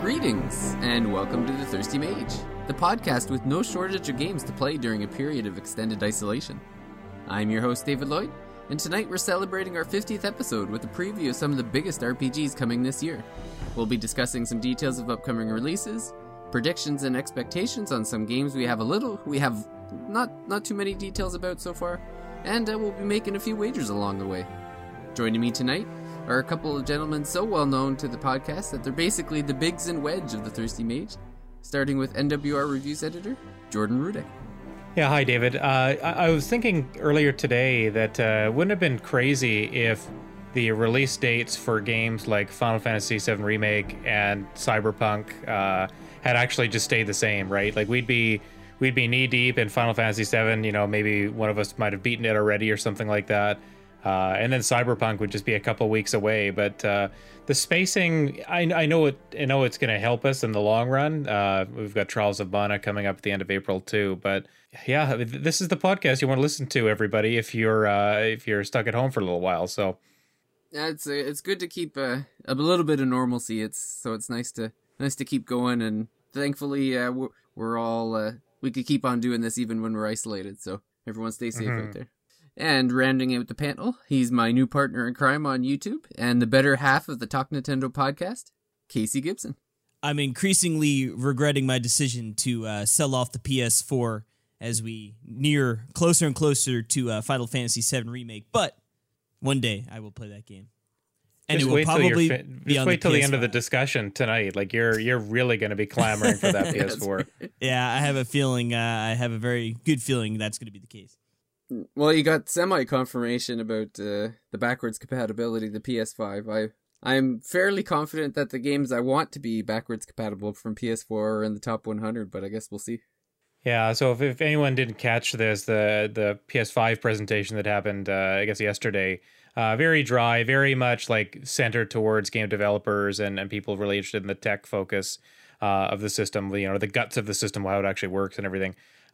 Greetings, and welcome to The Thirsty Mage, the podcast with no shortage of games to play during a period of extended isolation. I'm your host, David Lloyd, and tonight we're celebrating our 50th episode with a preview of some of the biggest RPGs coming this year. We'll be discussing some details of upcoming releases, predictions and expectations on some games we have not too many details about so far, and we'll be making a few wagers along the way. Joining me tonight are a couple of gentlemen so well known to the podcast that they're basically the Biggs and Wedge of The Thirsty Mage, starting with NWR Reviews editor, Jordan Rudek. Yeah, hi David. I was thinking earlier today that wouldn't it have been crazy if the release dates for games like Final Fantasy VII Remake and Cyberpunk had actually just stayed the same, right? Like we'd be knee deep in Final Fantasy VII, you know, maybe one of us might have beaten it already or something like that. And then Cyberpunk would just be a couple weeks away, but the spacing, I know it's going to help us in the long run. We've got Trials of Mana coming up at the end of April too, but yeah, this is the podcast you want to listen to, everybody, if you're stuck at home for a little while. So yeah, it's good to keep a little bit of normalcy. It's nice to keep going, and thankfully we're all we could keep on doing this even when we're isolated. So everyone stay safe out there. And rounding out the panel, he's my new partner in crime on YouTube and the better half of the Talk Nintendo podcast, Casey Gibson. I'm increasingly regretting my decision to sell off the PS4 as we near closer and closer to Final Fantasy VII Remake, but one day I will play that game. And just it will probably be on wait till the end of the PS5. Discussion tonight. Like you're really going to be clamoring for that PS4. Yeah, I have a feeling, I have a very good feeling that's going to be the case. Well, you got semi-confirmation about the backwards compatibility of the PS5. I'm fairly confident that the games I want to be backwards compatible from PS4 are in the top 100, but I guess we'll see. Yeah, so if anyone didn't catch this, the PS5 presentation that happened, I guess yesterday, very dry, very much like centered towards game developers and people really interested in the tech focus of the system, you know, the guts of the system, how it actually works and everything.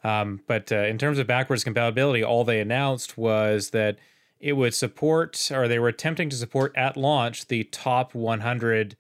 But in terms of backwards compatibility, all they announced was that it would support, or they were attempting to support at launch, the top 100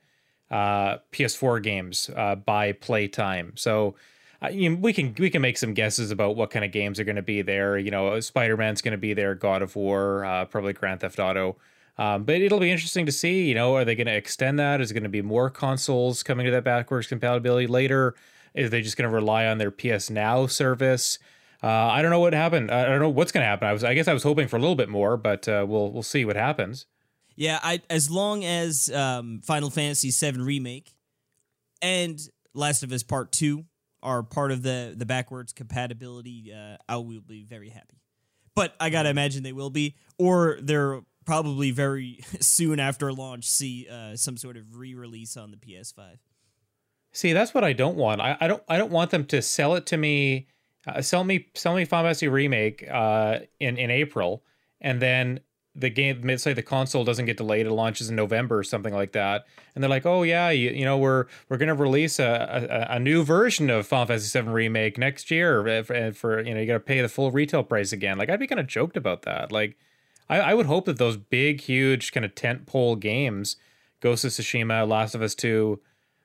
PS4 games by playtime. So we can make some guesses about what kind of games are going to be there. You know, Spider-Man's going to be there, God of War, probably Grand Theft Auto. But it'll be interesting to see, you know, are they going to extend that? Is it going to be more consoles coming to that backwards compatibility later? Is they just going to rely on their PS Now service? I don't know what happened. I don't know what's going to happen. I guess I was hoping for a little bit more, but we'll see what happens. Yeah, as long as Final Fantasy VII Remake and Last of Us Part 2 are part of the backwards compatibility, I will be very happy. But I gotta imagine they will be, or they're probably very soon after launch see some sort of re-release on the PS5. See, that's what I don't want. I don't want them to sell it to me, sell me Final Fantasy Remake in April, and then the game, say the console doesn't get delayed, it launches in November or something like that, and they're like, oh yeah, you know, we're going to release a new version of Final Fantasy VII Remake next year for you know, you got to pay the full retail price again. Like I'd be kind of joked about that. Like I would hope that those big, huge kind of tentpole games, Ghost of Tsushima, Last of Us 2.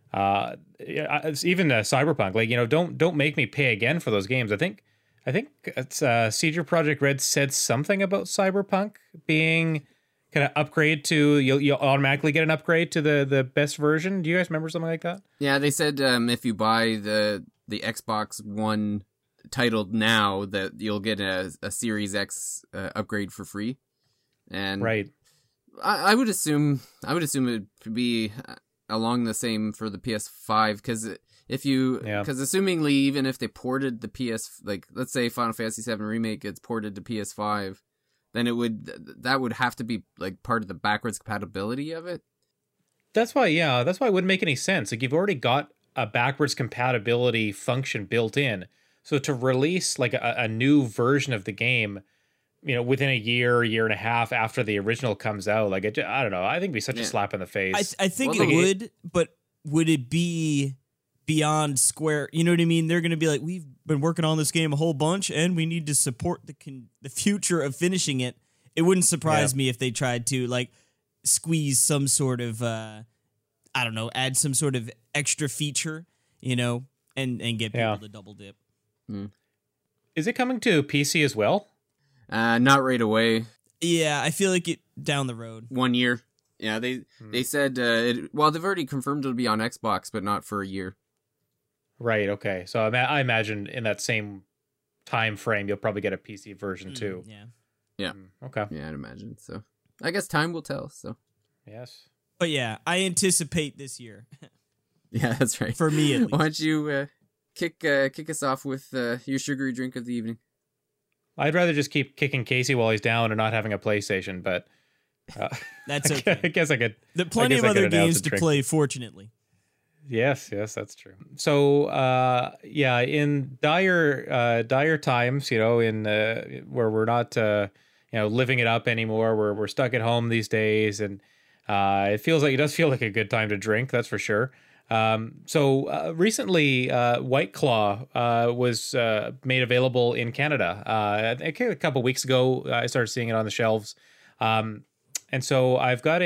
Even Cyberpunk, like, you know, don't make me pay again for those games. I think it's CD Projekt Red said something about Cyberpunk being kind of upgrade to you'll automatically get an upgrade to the best version. Do you guys remember something like that? Yeah, they said if you buy the Xbox One titled now, that you'll get a Series X upgrade for free. And right, I would assume it would be along the same for the PS5, because assumingly, even if they ported the PS, like let's say Final Fantasy VII Remake gets ported to PS5, then that would have to be like part of the backwards compatibility of it. That's why it wouldn't make any sense. Like you've already got a backwards compatibility function built in, so to release like a new version of the game, you know, within a year and a half after the original comes out, like I don't know. I think it'd be such a slap in the face. I think it would, but would it be beyond Square? You know what I mean? They're going to be like, we've been working on this game a whole bunch, and we need to support the future of finishing it. It wouldn't surprise me if they tried to like squeeze some sort of I don't know, add some sort of extra feature, you know, and get people to double dip. Is it coming to PC as well? Not right away. Yeah, I feel like it down the road. 1 year. Yeah, they said, they've already confirmed it'll be on Xbox, but not for a year. Right, okay. So I imagine in that same time frame, you'll probably get a PC version too. Yeah. Okay. Yeah, I'd imagine. So I guess time will tell, so. Yes. But yeah, I anticipate this year. Yeah, that's right. For me, at least. Why don't you kick us off with your sugary drink of the evening? I'd rather just keep kicking Casey while he's down and not having a PlayStation, but that's okay. I guess I could. There are plenty of other games to play, fortunately. Yes, that's true. So, in dire times, in where we're not, living it up anymore, we're stuck at home these days, and it does feel like a good time to drink. That's for sure. Recently, White Claw was made available in Canada. I think a couple weeks ago, I started seeing it on the shelves. And so I've got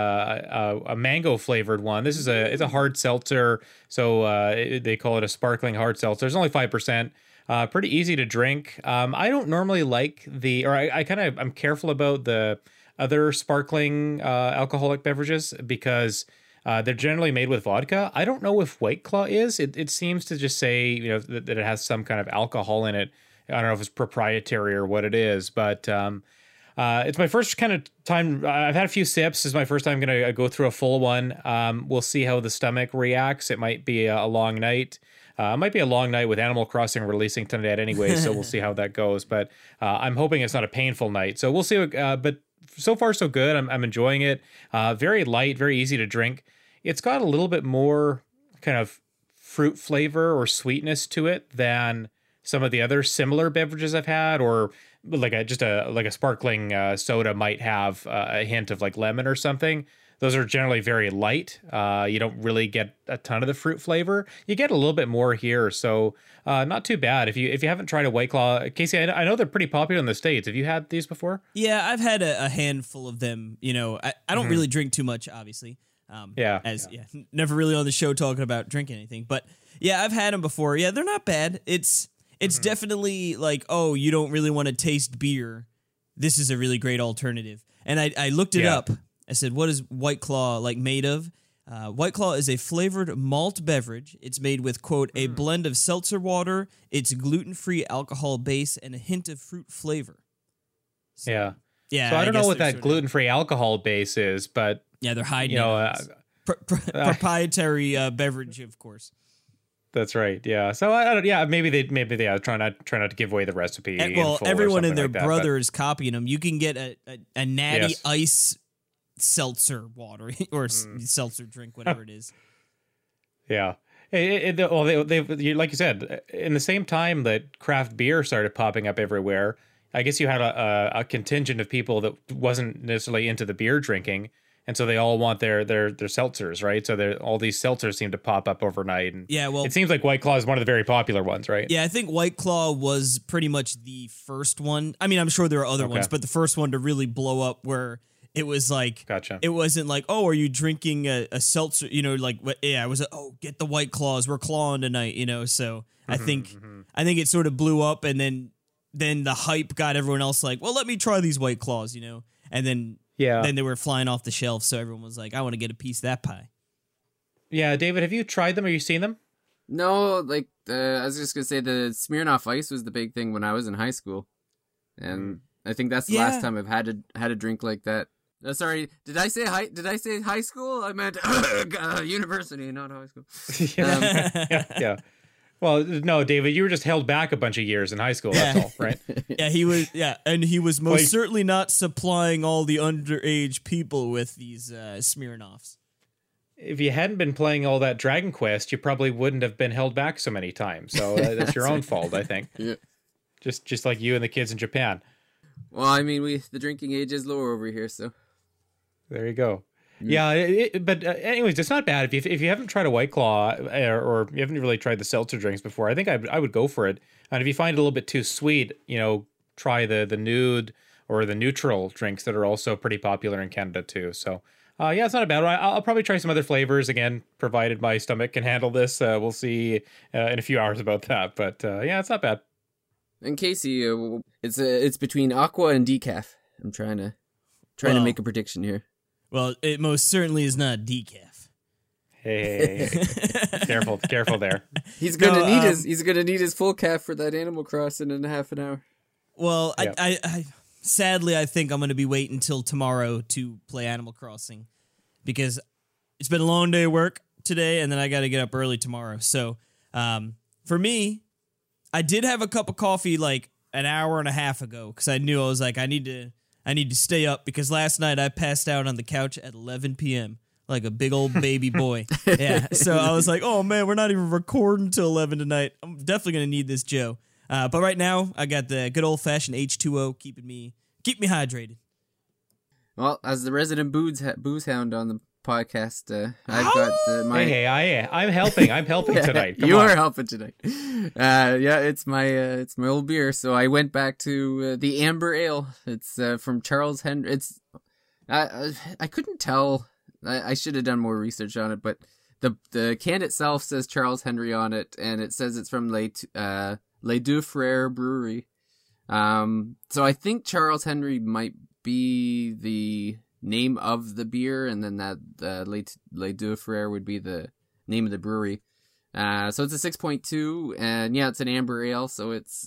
a mango flavored one. It's a hard seltzer. So they call it a sparkling hard seltzer. It's only 5%. Pretty easy to drink. I don't normally like I'm careful about the other sparkling alcoholic beverages because they're generally made with vodka. I don't know if White Claw is. It seems to just say that it has some kind of alcohol in it. I don't know if it's proprietary or what it is, but it's my first kind of time. I've had a few sips. This is my first time going to go through a full one. We'll see how the stomach reacts. It might be a long night. It might be a long night with Animal Crossing releasing tonight anyway, so we'll see how that goes. But I'm hoping it's not a painful night. So we'll see. But so far, so good. I'm enjoying it. Very light, very easy to drink. It's got a little bit more kind of fruit flavor or sweetness to it than some of the other similar beverages I've had, or like a sparkling soda might have a hint of like lemon or something. Those are generally very light. You don't really get a ton of the fruit flavor. You get a little bit more here, so not too bad. If you haven't tried a White Claw, Casey, I know they're pretty popular in the States. Have you had these before? Yeah, I've had a handful of them. I don't really drink too much, obviously. Never really on the show talking about drinking anything, but yeah, I've had them before. Yeah, they're not bad. It's definitely like, oh, you don't really want to taste beer. This is a really great alternative. And I looked it up. I said, what is White Claw made of? White Claw is a flavored malt beverage. It's made with, quote, a blend of seltzer water, its gluten-free alcohol base, and a hint of fruit flavor. Yeah. Yeah. So I don't know what that gluten-free alcohol base is, but yeah, they're hiding proprietary beverage, of course. That's right. Yeah. So I don't. Yeah. Maybe they try not to give away the recipe. Well, everyone and their brother is copying them. You can get a natty ice seltzer water or seltzer drink, whatever it is. Yeah. They like you said, in the same time that craft beer started popping up everywhere, I guess you had a contingent of people that wasn't necessarily into the beer drinking. And so they all want their seltzers, right? So all these seltzers seem to pop up overnight. And it seems like White Claw is one of the very popular ones, right? Yeah, I think White Claw was pretty much the first one. I mean, I'm sure there are other ones, but the first one to really blow up where it was like, gotcha. It wasn't like, oh, are you drinking a seltzer? It was, get the White Claws. We're clawing tonight, So I think it sort of blew up, and then the hype got everyone else like, well, let me try these White Claws, and then. Yeah. Then they were flying off the shelf, so everyone was like, I want to get a piece of that pie. Yeah, David, have you tried them? Have you seen them? No, I was just going to say the Smirnoff Ice was the big thing when I was in high school. And I think that's the last time I've had a drink like that. Sorry, did I say high school? I meant university, not high school. Yeah. Well, no, David, you were just held back a bunch of years in high school, that's all, right? Yeah, he was, and he was most certainly not supplying all the underage people with these Smirnoffs. If you hadn't been playing all that Dragon Quest, you probably wouldn't have been held back so many times. So that's your own fault, I think. Yeah. Just like you and the kids in Japan. Well, I mean, the drinking age is lower over here, so. There you go. Yeah, but anyways, it's not bad if you haven't tried a White Claw or you haven't really tried the seltzer drinks before. I think I would go for it. And if you find it a little bit too sweet, try the nude or the neutral drinks that are also pretty popular in Canada too. So Yeah, it's not a bad one. I'll probably try some other flavors again, provided my stomach can handle this. We'll see in a few hours about that. But yeah, it's not bad. And Casey, it's between aqua and decaf. I'm trying to make a prediction here. Well, it most certainly is not decaf. Hey. Careful there. He's gonna need his full calf for that Animal Crossing in half an hour. Well, Yep. I sadly I think I'm going to be waiting until tomorrow to play Animal Crossing because it's been a long day of work today, and then I got to get up early tomorrow. So, for me, I did have a cup of coffee like an hour and a half ago because I knew I was like I need to stay up because last night I passed out on the couch at 11 p.m. like a big old baby boy. Yeah, so I was like, oh man, we're not even recording till 11 tonight. I'm definitely gonna need this Joe. But right now, I got the good old fashioned H2O keep me hydrated. Well, as the resident booze hound on the podcast, I've got my. Hey, I'm helping. I'm helping tonight. Come you on. are helping tonight. Yeah, it's my old beer. So I went back to the Amber Ale. It's from Charles Henry. It's I couldn't tell. I should have done more research on it, but the can itself says Charles Henry on it, and it says it's from Les Deux Frères Brewery. So I think Charles Henry might be the name of the beer, and then that Les Deux Frères would be the name of the brewery. So it's a 6.2, and yeah, it's an amber ale. So it's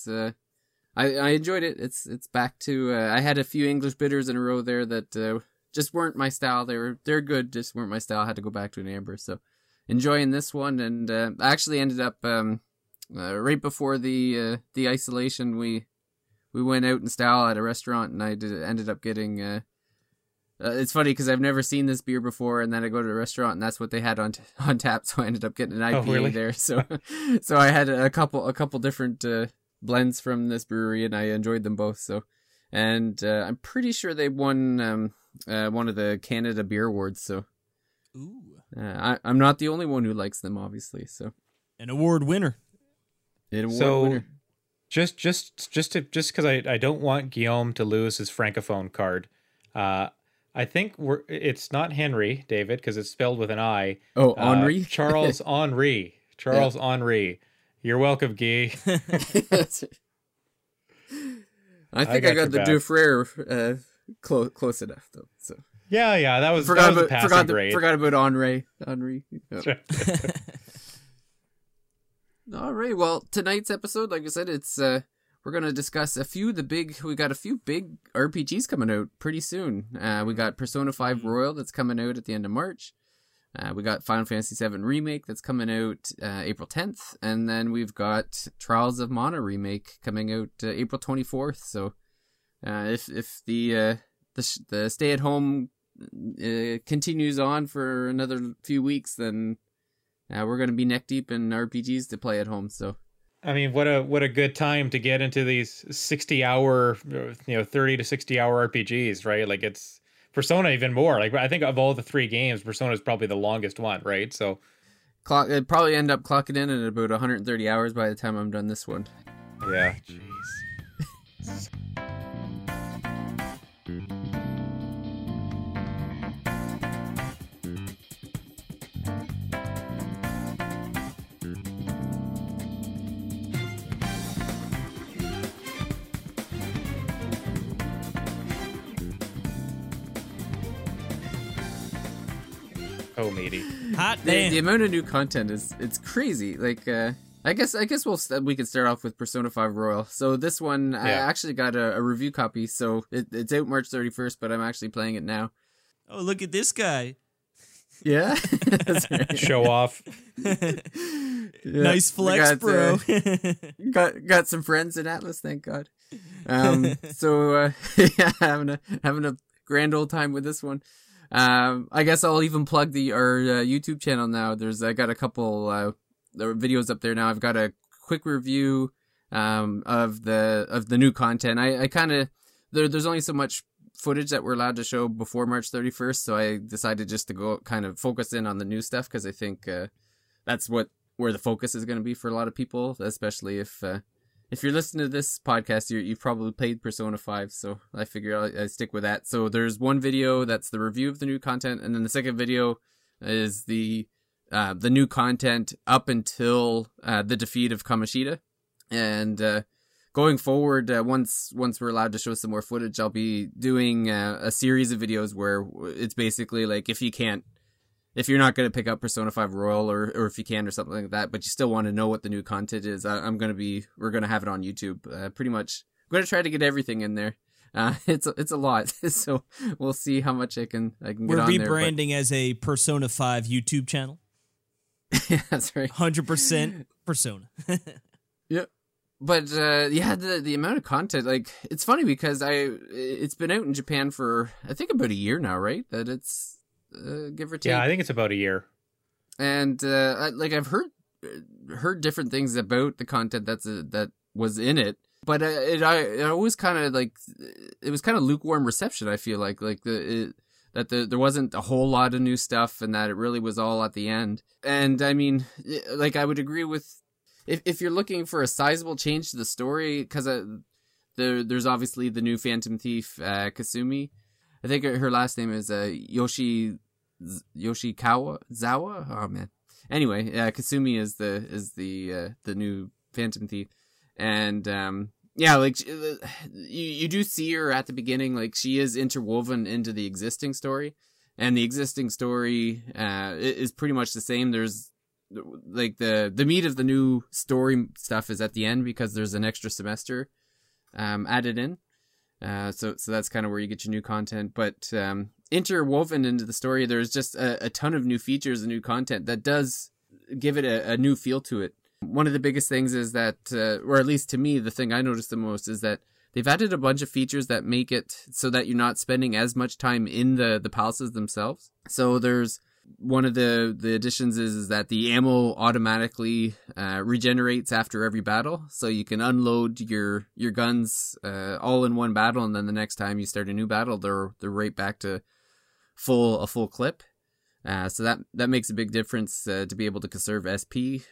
I enjoyed it. It's back to I had a few English bitters in a row there that just weren't my style. They're good, just weren't my style. I had to go back to an amber. So enjoying this one, and I actually ended up right before the isolation, we went out in style at a restaurant, and I ended up getting. It's funny because I've never seen this beer before, and then I go to a restaurant, and that's what they had on tap. So I ended up getting an IPA there. So I had a couple different blends from this brewery, and I enjoyed them both. So, and I'm pretty sure they won one of the Canada Beer Awards. So, Ooh, I'm not the only one who likes them, obviously. So, an award winner. Winner. Just because I don't want Guillaume to lose his francophone card. I think it's not Henry, David, because it's spelled with an I. Oh, Henri? Charles Henri. Charles Henri. You're welcome, Guy. I think I got the Deux Frères close enough, though. So yeah, that was a passing grade. Forgot about Henri. Oh. All right. Well, tonight's episode, like I said, it's we're gonna discuss we got a few big RPGs coming out pretty soon. We got Persona 5 Royal that's coming out at the end of March. We got Final Fantasy VII Remake that's coming out April 10th, and then we've got Trials of Mana Remake coming out April 24th. So, if the stay at home continues on for another few weeks, then we're going to be neck deep in RPGs to play at home. So, I mean, what a good time to get into these 60-hour, 30 to 60-hour RPGs, right? Like it's Persona even more. Like I think of all the three games, Persona is probably the longest one, right? So, it'd probably end up clocking in at about 130 hours by the time I'm done this one. Yeah. Jeez. Oh, matey. Hot damn. The amount of new content it's crazy. Like I guess we could start off with Persona 5 Royal. So this one I actually got a review copy. So it's out March 31st, but I'm actually playing it now. Oh, look at this guy. Yeah. That's right. Show off. Nice flex, bro. got some friends in Atlas, thank God. So having a grand old time with this one. I guess I'll even plug our YouTube channel now. I got a couple videos up there now. I've got a quick review of the new content. I kind of there's only so much footage that we're allowed to show before March 31st, so I decided just to go kind of focus in on the new stuff because I think that's where the focus is going to be for a lot of people, especially if if you're listening to this podcast, you've probably played Persona 5, so I figure I stick with that. So there's one video that's the review of the new content, and then the second video is the new content up until the defeat of Kamoshida. And going forward, once we're allowed to show some more footage, I'll be doing a series of videos where it's basically like if you're not going to pick up Persona 5 Royal or if you can or something like that, but you still want to know what the new content is, we're going to have it on YouTube. Pretty much, I'm going to try to get everything in there. It's a lot, so we'll see how much I can get on there. We're rebranding as a Persona 5 YouTube channel. Yeah, that's right. 100% Persona. Yep. But the amount of content, like, it's funny because it's been out in Japan for I think about a year now, right? That it's give or take. Yeah, I think it's about a year. And I've heard different things about the content that was in it, but it always kind of like it was kind of lukewarm reception. I feel like there wasn't a whole lot of new stuff, and that it really was all at the end. And I mean, like, I would agree with. If you're looking for a sizable change to the story, because there's obviously the new Phantom Thief, Kasumi. I think her last name is Yoshikawa Zawa. Oh man. Anyway, Kasumi is the new Phantom Thief, and like you do see her at the beginning, like she is interwoven into the existing story, and the existing story is pretty much the same. There's like the meat of the new story stuff is at the end because there's an extra semester added in. So that's kind of where you get your new content. But interwoven into the story, there's just a ton of new features and new content that does give it a new feel to it. One of the biggest things is that, or at least to me, the thing I noticed the most is that they've added a bunch of features that make it so that you're not spending as much time in the palaces themselves. So there's one of the additions is that the ammo automatically regenerates after every battle, so you can unload your guns all in one battle, and then the next time you start a new battle, they're right back to a full clip. So that makes a big difference to be able to conserve SP.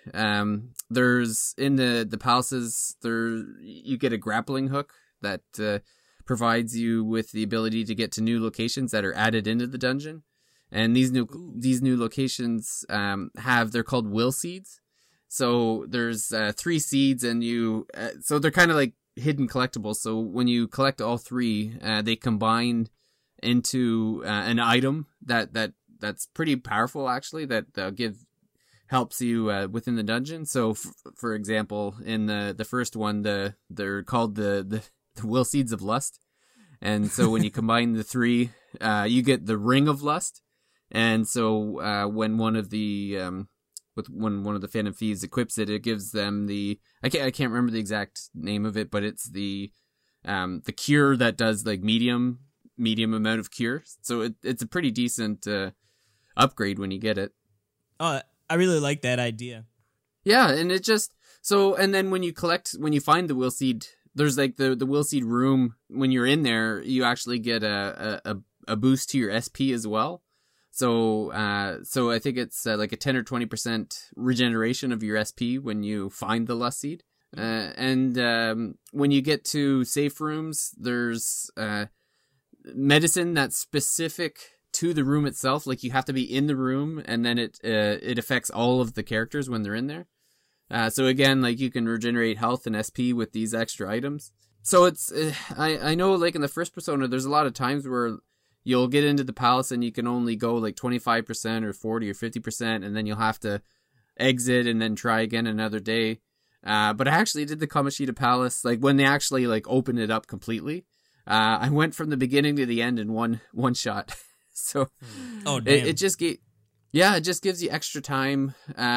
There's in the palaces you get a grappling hook that provides you with the ability to get to new locations that are added into the dungeon. And these new locations they're called will seeds. So there's 3 seeds, and so they're kind of like hidden collectibles. So when you collect all 3, they combine into an item that's pretty powerful actually. That helps you within the dungeon. So for example, in the first one, they're called the will seeds of lust. And so when you combine the 3, you get the ring of lust. And so when one of the Phantom Thieves equips it, it gives them I can't remember the exact name of it, but it's the cure that does like medium amount of cure. So it's a pretty decent upgrade when you get it. Oh, I really like that idea. Yeah, and it just and then when you find the will seed, there's like the will seed room. When you're in there, you actually get a boost to your SP as well. So I think it's like a 10 or 20% regeneration of your SP when you find the lust seed. And when you get to safe rooms, there's medicine that's specific to the room itself. Like you have to be in the room, and then it affects all of the characters when they're in there. So again, like you can regenerate health and SP with these extra items. So it's I know like in the first Persona, there's a lot of times where you'll get into the palace and you can only go like 25% or 40 or 50%, and then you'll have to exit and then try again another day. But I actually did the Kamoshida Palace, like when they actually like opened it up completely. I went from the beginning to the end in one shot. So it just gives you extra time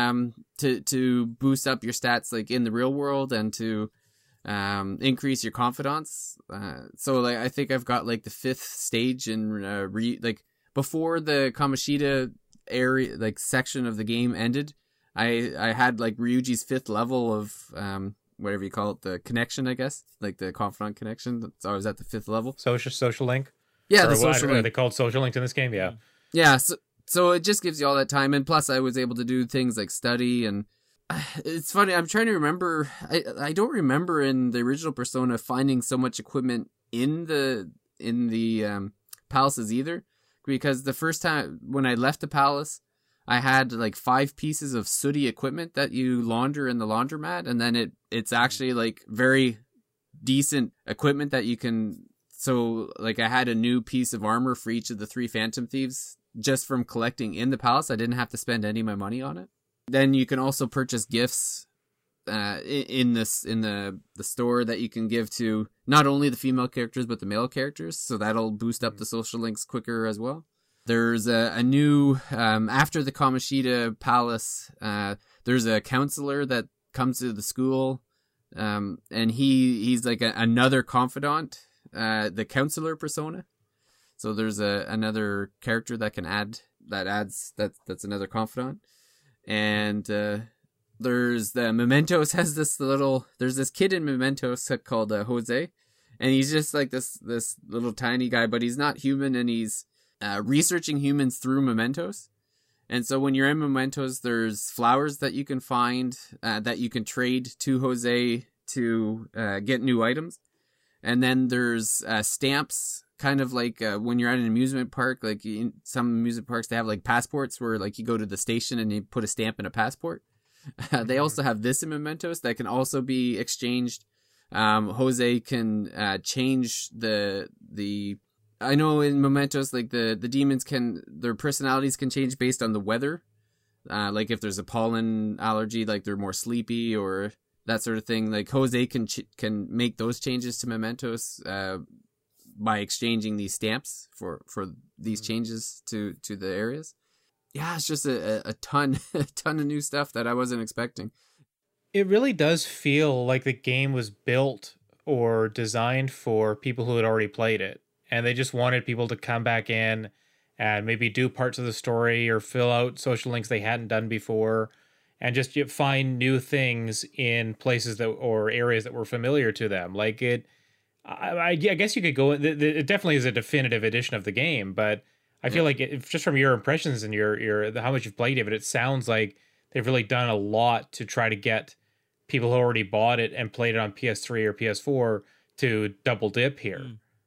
to boost up your stats like in the real world and to increase your confidence. So like I think I've got like the 5th stage in like before the Kamoshida area like section of the game ended. I had like Ryuji's 5th level of whatever you call it, the connection, I guess, like the confidant connection. So I was at the 5th level. Social link. Yeah, or the social link. Are they called social linked in this game? Yeah. Yeah. So it just gives you all that time, and plus I was able to do things like study and It's funny. I'm trying to remember. I don't remember in the original Persona finding so much equipment in the palaces either, because the first time when I left the palace, I had like 5 pieces of sooty equipment that you launder in the laundromat, and then it's actually like very decent equipment that you can. So like I had a new piece of armor for each of the 3 Phantom Thieves just from collecting in the palace. I didn't have to spend any of my money on it. Then you can also purchase gifts in the store that you can give to not only the female characters but the male characters, so that'll boost up the social links quicker as well. There's a new after the Kamoshida Palace, there's a counselor that comes to the school, and he's like another confidant, the counselor persona. So there's another character that that's another confidant. And there's the Mementos has there's this kid in Mementos called Jose, and he's just like this little tiny guy, but he's not human, and he's researching humans through Mementos. And so when you're in Mementos, there's flowers that you can find that you can trade to Jose to get new items. And then there's stamps, kind of like when you're at an amusement park, like in some amusement parks, they have like passports where like you go to the station and you put a stamp in a passport. They also have this in Mementos that can also be exchanged. Jose can change the I know in Mementos, like the demons their personalities can change based on the weather. Like if there's a pollen allergy, like they're more sleepy or that sort of thing. Like Jose can make those changes to Mementos by exchanging these stamps for these changes to the areas. Yeah, it's just a ton of new stuff that I wasn't expecting. It really does feel like the game was built or designed for people who had already played it, and they just wanted people to come back in and maybe do parts of the story or fill out social links they hadn't done before, and just find new things in places or areas that were familiar to them. Like it, I guess you could go. It definitely is a definitive edition of the game, but I feel like just from your impressions and your how much you've played of it, it sounds like they've really done a lot to try to get people who already bought it and played it on PS3 or PS4 to double dip here.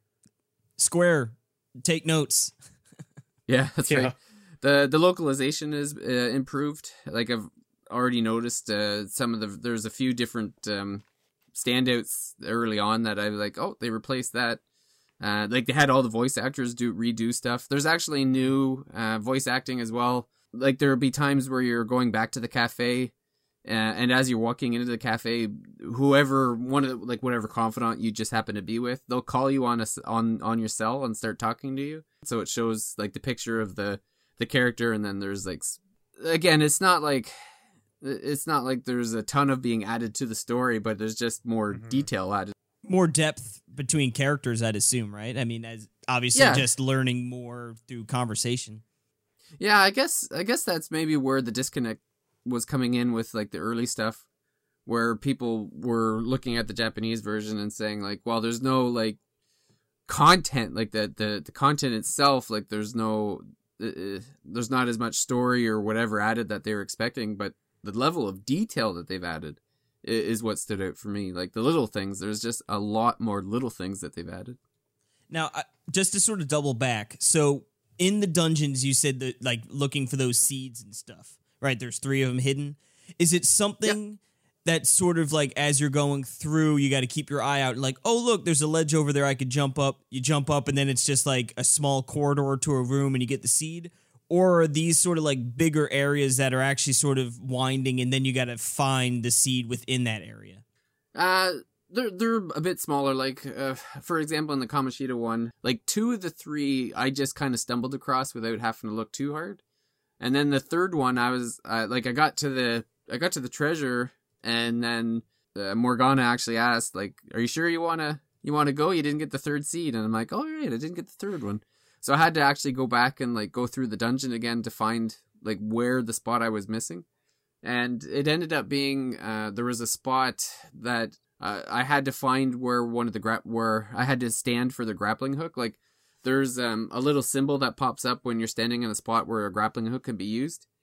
Square, take notes. Yeah, that's right. The localization is improved. Like I've already noticed there's a few different standouts early on that I was like, oh, they replaced that. Like they had all the voice actors redo stuff. There's actually new voice acting as well. Like there'll be times where you're going back to the cafe, and as you're walking into the cafe, whatever confidant you just happen to be with, they'll call you on your cell and start talking to you. So it shows like the picture of the character, and then there's like, again, it's not like there's a ton of being added to the story, but there's just more detail added. More depth between characters, I'd assume, right? I mean, as obviously just learning more through conversation. Yeah, I guess that's maybe where the disconnect was coming in with like the early stuff, where people were looking at the Japanese version and saying like, well, there's no like content, like the content itself, like there's not as much story or whatever added that they were expecting, but the level of detail that they've added is what stood out for me. Like the little things, there's just a lot more little things that they've added. Now, just to sort of double back, so in the dungeons, you said that like looking for those seeds and stuff, right? There's 3 of them hidden. Is it something that sort of like as you're going through, you got to keep your eye out, like, oh look, there's a ledge over there I could jump up. You jump up, and then it's just like a small corridor to a room, and you get the seed? Or are these sort of like bigger areas that are actually sort of winding, and then you got to find the seed within that area? They're a bit smaller. Like, for example, in the Kamoshida one, like 2 of the 3 I just kind of stumbled across without having to look too hard. And then the third one, I was I got to the treasure, and then Morgana actually asked, like, "Are you sure you wanna go? You didn't get the 3rd seed." And I'm like, "Oh right, I didn't get the 3rd one." So I had to actually go back and like go through the dungeon again to find like where the spot I was missing. And it ended up being there was a spot that I had to find where where I had to stand for the grappling hook. Like there's a little symbol that pops up when you're standing in a spot where a grappling hook can be used.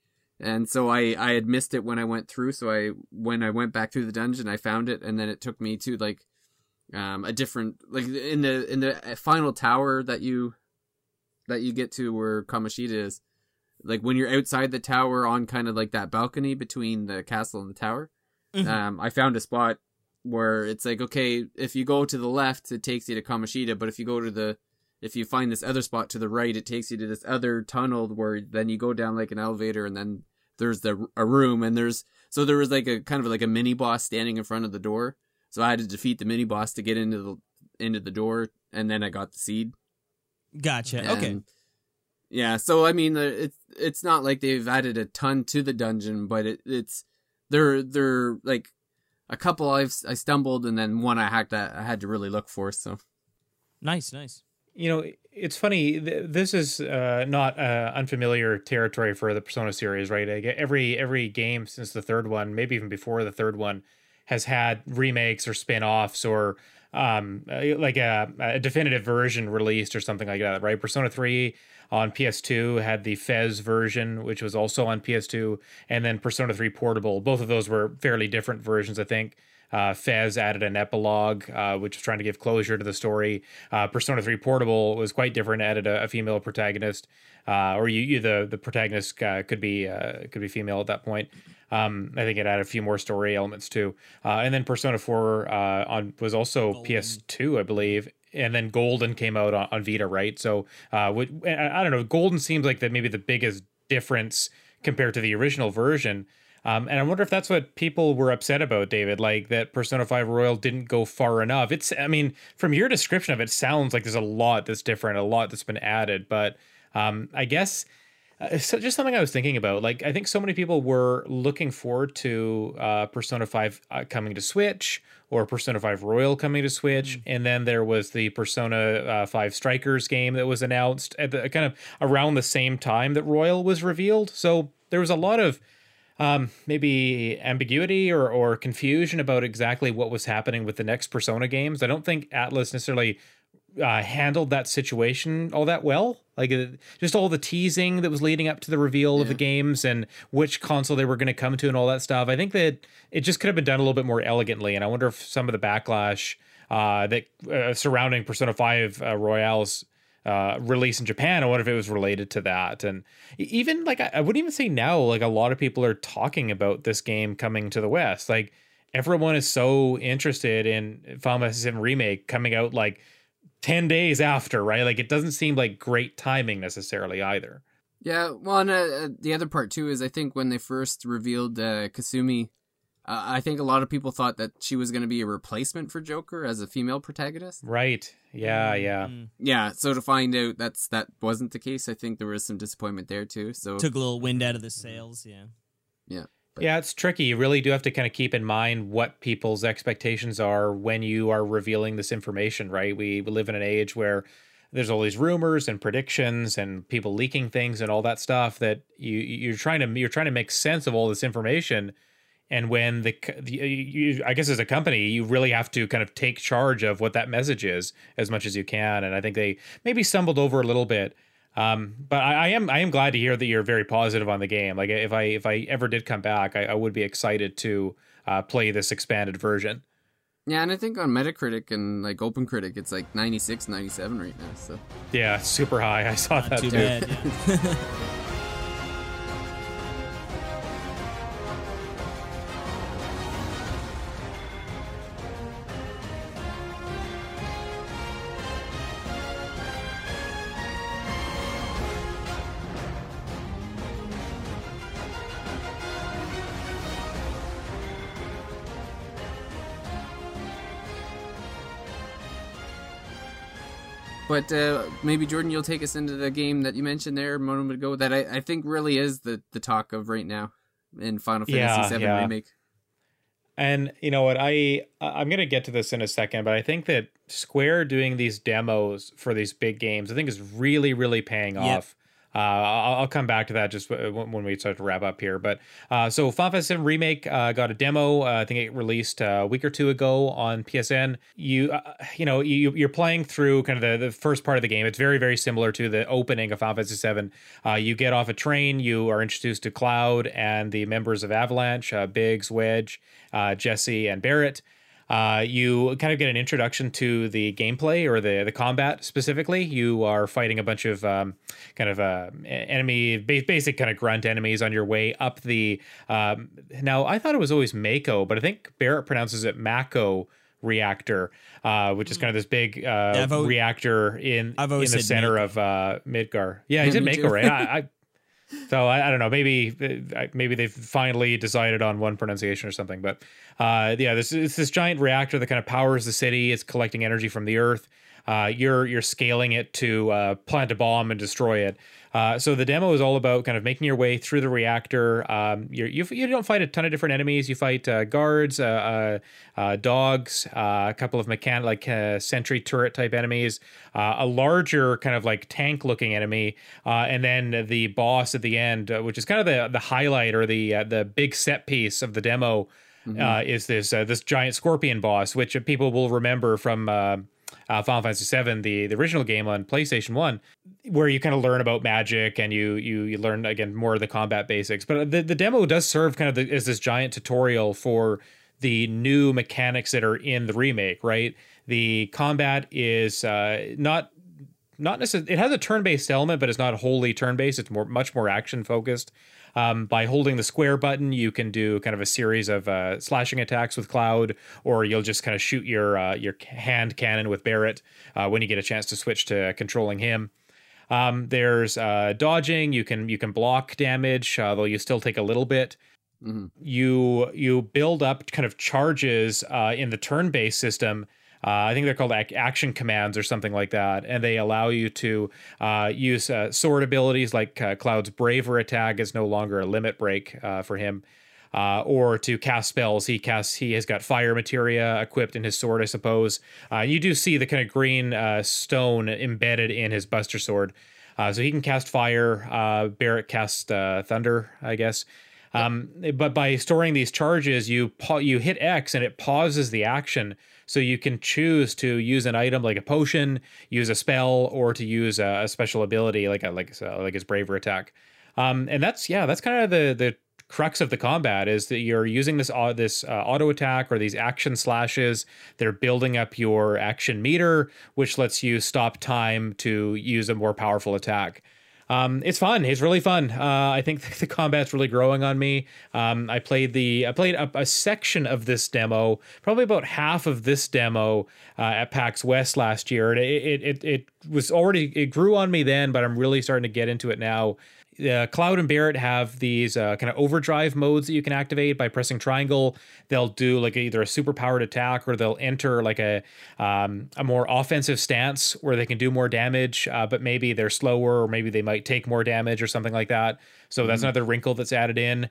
And so I had missed it when I went through. So when I went back through the dungeon, I found it, and then it took me to like a different, like in the final tower that you get to where Kamoshida is. Like when you're outside the tower on kind of like that balcony between the castle and the tower, I found a spot where it's like, okay, if you go to the left, it takes you to Kamoshida, but if you find this other spot to the right, it takes you to this other tunnel where then you go down like an elevator, and then there's a room, and there was like a kind of like a mini boss standing in front of the door. So I had to defeat the mini boss to get into the door, and then I got the seed. Gotcha. And, okay. Yeah, so I mean, it's not like they've added a ton to the dungeon, but they're like a couple I stumbled, and then one I had to really look for. So Nice. You know, it's funny. This is not unfamiliar territory for the Persona series, right? Every game since the third one, maybe even before the third one, has had remakes or spin-offs or like a definitive version released or something like that, right? Persona 3 on PS2 had the Fez version, which was also on PS2, and then Persona 3 Portable. Both of those were fairly different versions, I think. Fez added an epilogue, which was trying to give closure to the story. Persona 3 Portable was quite different, added a female protagonist, or the protagonist could be female at that point. I think it added a few more story elements too. And then Persona 4 was also Golden. PS2, I believe. And then Golden came out on Vita, right? So I don't know. Golden seems like maybe the biggest difference compared to the original version. And I wonder if that's what people were upset about, David, like that Persona 5 Royal didn't go far enough. I mean, from your description of it, sounds like there's a lot that's different, a lot that's been added. But I guess so just something I was thinking about. Like, I think so many people were looking forward to Persona 5 coming to Switch, or Persona 5 Royal coming to Switch. And then there was the Persona 5 Strikers game that was announced at the kind of around the same time that Royal was revealed. So there was a lot of maybe ambiguity or confusion about exactly what was happening with the next Persona games. I don't think Atlus necessarily handled that situation all that well. Like just all the teasing that was leading up to the reveal of the games and which console they were going to come to and all that stuff. I think that it just could have been done a little bit more elegantly. And I wonder if some of the backlash that surrounding Persona 5 Royale's release in Japan, I wonder if it was related to that. And even like I wouldn't even say now, like a lot of people are talking about this game coming to the West. Like everyone is so interested in Final Fantasy VII Remake coming out like 10 days after, right? Like it doesn't seem like great timing necessarily either. Yeah, well, and the other part too is I think when they first revealed Kasumi, I think a lot of people thought that she was going to be a replacement for Joker as a female protagonist. Right. Yeah. Yeah. So to find out that wasn't the case, I think there was some disappointment there too. So took a little wind out of the sails. Yeah. Yeah. Yeah, it's tricky. You really do have to kind of keep in mind what people's expectations are when you are revealing this information, right? We live in an age where there's all these rumors and predictions and people leaking things and all that stuff that you're trying to make sense of all this information. And when I guess as a company, you really have to kind of take charge of what that message is as much as you can. And I think they maybe stumbled over a little bit. But I am glad to hear that you're very positive on the game. Like if I ever did come back, I would be excited to play this expanded version. Yeah, and I think on Metacritic and like OpenCritic, it's like 96, 97 right now. So yeah, super high. I saw that too too. bad. Yeah. But maybe, Jordan, you'll take us into the game that you mentioned there a moment ago that I think really is the talk of right now in Final Fantasy VII Remake. And you know what, I'm going to get to this in a second, but I think that Square doing these demos for these big games, I think is really, really paying off. I'll come back to that just when we start to wrap up here. But so Final Fantasy VII Remake got a demo. I think it released a week or two ago on PSN. You're playing through kind of the first part of the game. It's very, very similar to the opening of Final Fantasy VII. You get off a train. You are introduced to Cloud and the members of Avalanche, Biggs, Wedge, Jesse, and Barrett. You kind of get an introduction to the gameplay or the combat specifically. You are fighting a bunch of basic kind of grunt enemies on your way up the. Now, I thought it was always Mako, but I think Barrett pronounces it Mako reactor, which is kind of this big reactor in the center of Midgar. Yeah, he's in Mako, right? I don't know. Maybe they've finally decided on one pronunciation or something. But it's this giant reactor that kind of powers the city. It's collecting energy from the earth. You're scaling it to plant a bomb and destroy it. So the demo is all about kind of making your way through the reactor. You don't fight a ton of different enemies. You fight guards, dogs, a couple of sentry turret type enemies, a larger kind of like tank looking enemy, and then the boss at the end, which is kind of the highlight or the big set piece of the demo. Is this giant scorpion boss, which people will remember from Final Fantasy VII, the original game on PlayStation 1, where you kind of learn about magic and you learn, again, more of the combat basics. But the demo does serve kind of as this giant tutorial for the new mechanics that are in the remake, right? The combat is not necessarily, it has a turn-based element, but it's not wholly turn-based. It's much more action-focused. By holding the square button, you can do kind of a series of slashing attacks with Cloud, or you'll just kind of shoot your hand cannon with Barrett when you get a chance to switch to controlling him. There's dodging. You can block damage, though you still take a little bit. Mm-hmm. You build up kind of charges in the turn-based system. I think they're called action commands or something like that. And they allow you to use sword abilities like Cloud's Braver attack is no longer a limit break for him. Or to cast spells. He has got fire materia equipped in his sword, I suppose. You do see the kind of green stone embedded in his Buster Sword. So he can cast fire. Barrett casts thunder, I guess. But by storing these charges, you hit X and it pauses the action. So you can choose to use an item like a potion, use a spell, or to use a special ability like his Braver attack. And that's kind of the crux of the combat, is that you're using this auto attack or these action slashes. They're building up your action meter, which lets you stop time to use a more powerful attack. It's fun. It's really fun. I think the combat's really growing on me. I played a section of this demo, probably about half of this demo at PAX West last year. And it grew on me then, but I'm really starting to get into it now. Cloud and Barrett have these kind of overdrive modes that you can activate by pressing triangle. They'll do like either a super powered attack, or they'll enter like a more offensive stance where they can do more damage, but maybe they're slower, or maybe they might take more damage or something like that. So that's another wrinkle that's added in.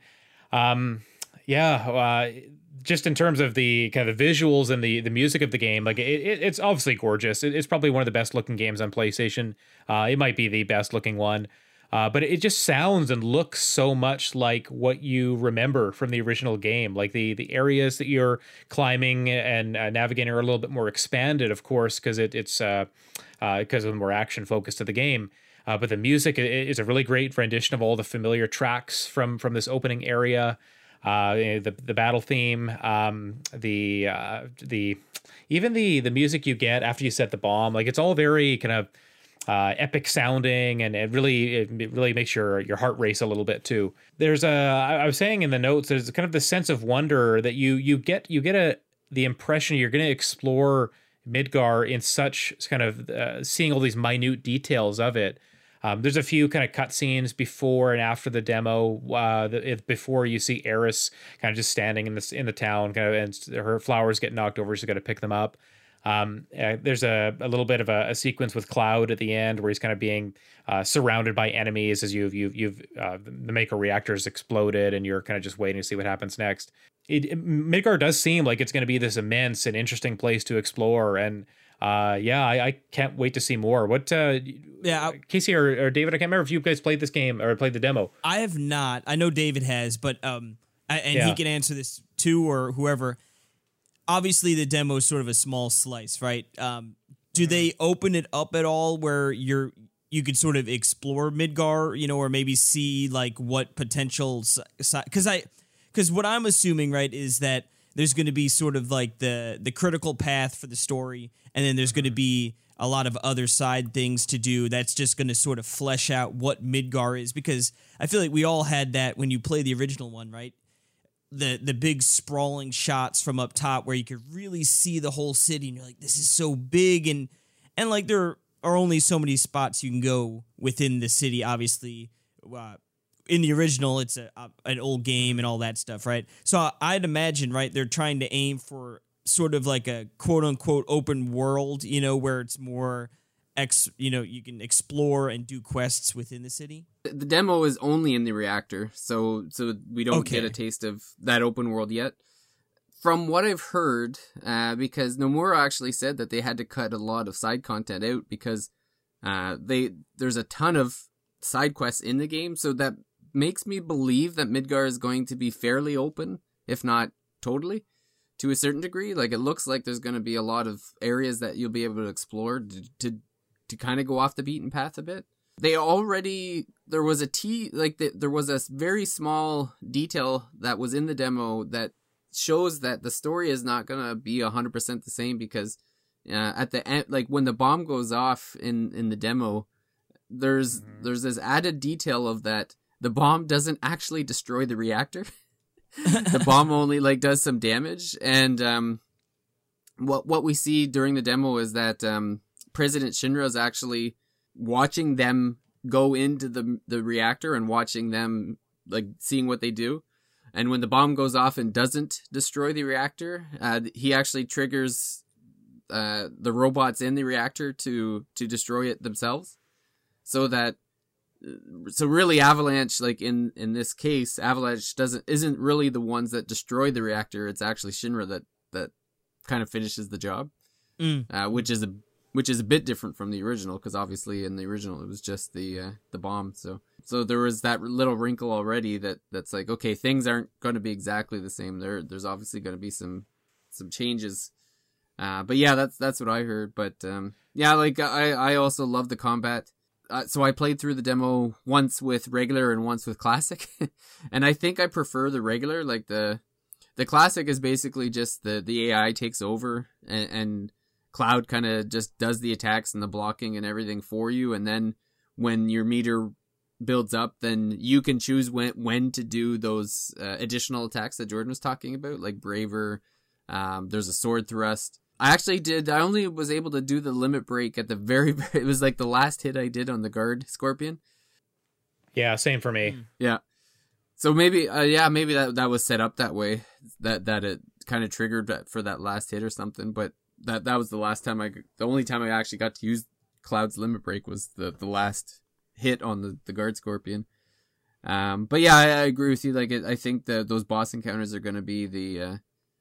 Just in terms of the kind of visuals and the music of the game, like it's obviously gorgeous. It's probably one of the best looking games on PlayStation. It might be the best looking one. But it just sounds and looks so much like what you remember from the original game. Like the areas that you're climbing and navigating are a little bit more expanded, of course, because it's because of the more action focus to the game. But the music is a really great rendition of all the familiar tracks from this opening area. The battle theme, even the music you get after you set the bomb, like it's all very kind of epic sounding, and it really makes your heart race a little bit too. There's I was saying in the notes, there's kind of the sense of wonder that you get the impression you're going to explore Midgar in such kind of seeing all these minute details of it. There's a few kind of cutscenes before and after the demo. Before you see Eris kind of just standing in the town, kind of, and her flowers get knocked over. She's got to pick them up. There's a little bit of a sequence with Cloud at the end where he's kind of being surrounded by enemies as the Mako reactor's exploded, and you're kind of just waiting to see what happens next. Midgar does seem like it's going to be this immense and interesting place to explore, and yeah, I can't wait to see more. What Casey or David, I can't remember if you guys played this game or played the demo. I have not. I know David has, but he can answer this too, or whoever. Obviously, the demo is sort of a small slice, right? Do they open it up at all where you could sort of explore Midgar, or maybe see like what potential because what I'm assuming, right, is that there's going to be sort of like the critical path for the story, and then there's going to be a lot of other side things to do that's just going to sort of flesh out what Midgar is, because I feel like we all had that when you play the original one, right? The big sprawling shots from up top where you could really see the whole city, and you're like, this is so big, and like there are only so many spots you can go within the city, obviously. In the original, it's an old game and all that stuff, right? So I'd imagine, right, they're trying to aim for sort of like a quote-unquote open world, where it's more, you can explore and do quests within the city. The demo is only in the reactor, so we don't get a taste of that open world yet. From what I've heard, because Nomura actually said that they had to cut a lot of side content out because there's a ton of side quests in the game, so that makes me believe that Midgar is going to be fairly open, if not totally, to a certain degree. Like, it looks like there's going to be a lot of areas that you'll be able to explore to kind of go off the beaten path a bit. There was a very small detail that was in the demo that shows that the story is not going to be 100% the same, because at the end, like when the bomb goes off in the demo, there's this added detail of that the bomb doesn't actually destroy the reactor. The bomb only does some damage, and what we see during the demo is that President Shinra is actually watching them go into the reactor and watching them, seeing what they do. And when the bomb goes off and doesn't destroy the reactor, he actually triggers the robots in the reactor to destroy it themselves. So really Avalanche, in this case, Avalanche isn't really the ones that destroy the reactor. It's actually Shinra that kind of finishes the job, which is a bit different from the original, because obviously in the original it was just the bomb. So there was that little wrinkle already that's like, okay, things aren't going to be exactly the same. There's obviously going to be some changes. But yeah, that's what I heard. But I also love the combat. So I played through the demo once with regular and once with classic, and I think I prefer the regular. Like the classic is basically just the AI takes over and Cloud kind of just does the attacks and the blocking and everything for you, and then when your meter builds up, then you can choose when to do those additional attacks that Jordan was talking about, like Braver. There's a sword thrust. I only was able to do the limit break at the very, it was like the last hit I did on the guard Scorpion. Yeah, same for me. Yeah. So maybe that was set up that way, that it kind of triggered for that last hit or something. But that was the only time I actually got to use Cloud's limit break was the last hit on the guard Scorpion. But yeah, I agree with you. I think those boss encounters are going to be the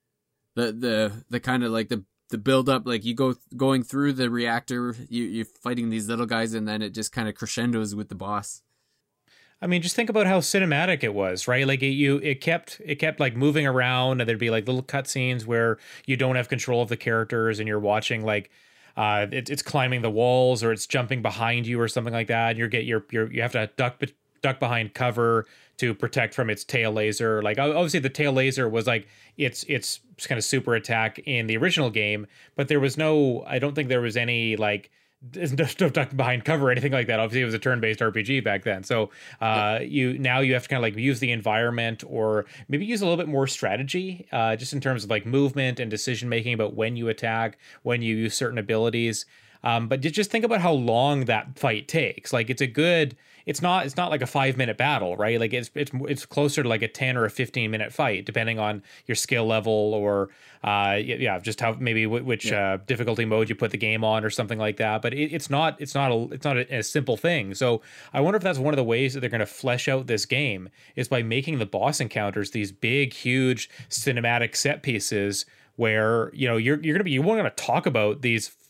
kind of the build up, going through the reactor, you're fighting these little guys, and then it just kind of crescendos with the boss. I mean, just think about how cinematic it was, right? It kept moving around, and there'd be little cutscenes where you don't have control of the characters, and you're watching it's climbing the walls, or it's jumping behind you or something like that. And you have to duck behind cover to protect from its tail laser. Obviously the tail laser was its kind of super attack in the original game, but I don't think there was any duck behind cover or anything like that. Obviously it was a turn-based RPG back then. So you have to kind of use the environment, or maybe use a little bit more strategy, just in terms of movement and decision making about when you attack, when you use certain abilities. But just think about how long that fight takes. It's not like a 5-minute battle, right? It's closer to a 10 or a 15-minute fight, depending on your skill level, or just how which difficulty mode you put the game on or something like that. But it's not a simple thing. So I wonder if that's one of the ways that they're going to flesh out this game, is by making the boss encounters these big, huge cinematic set pieces where you want to talk about these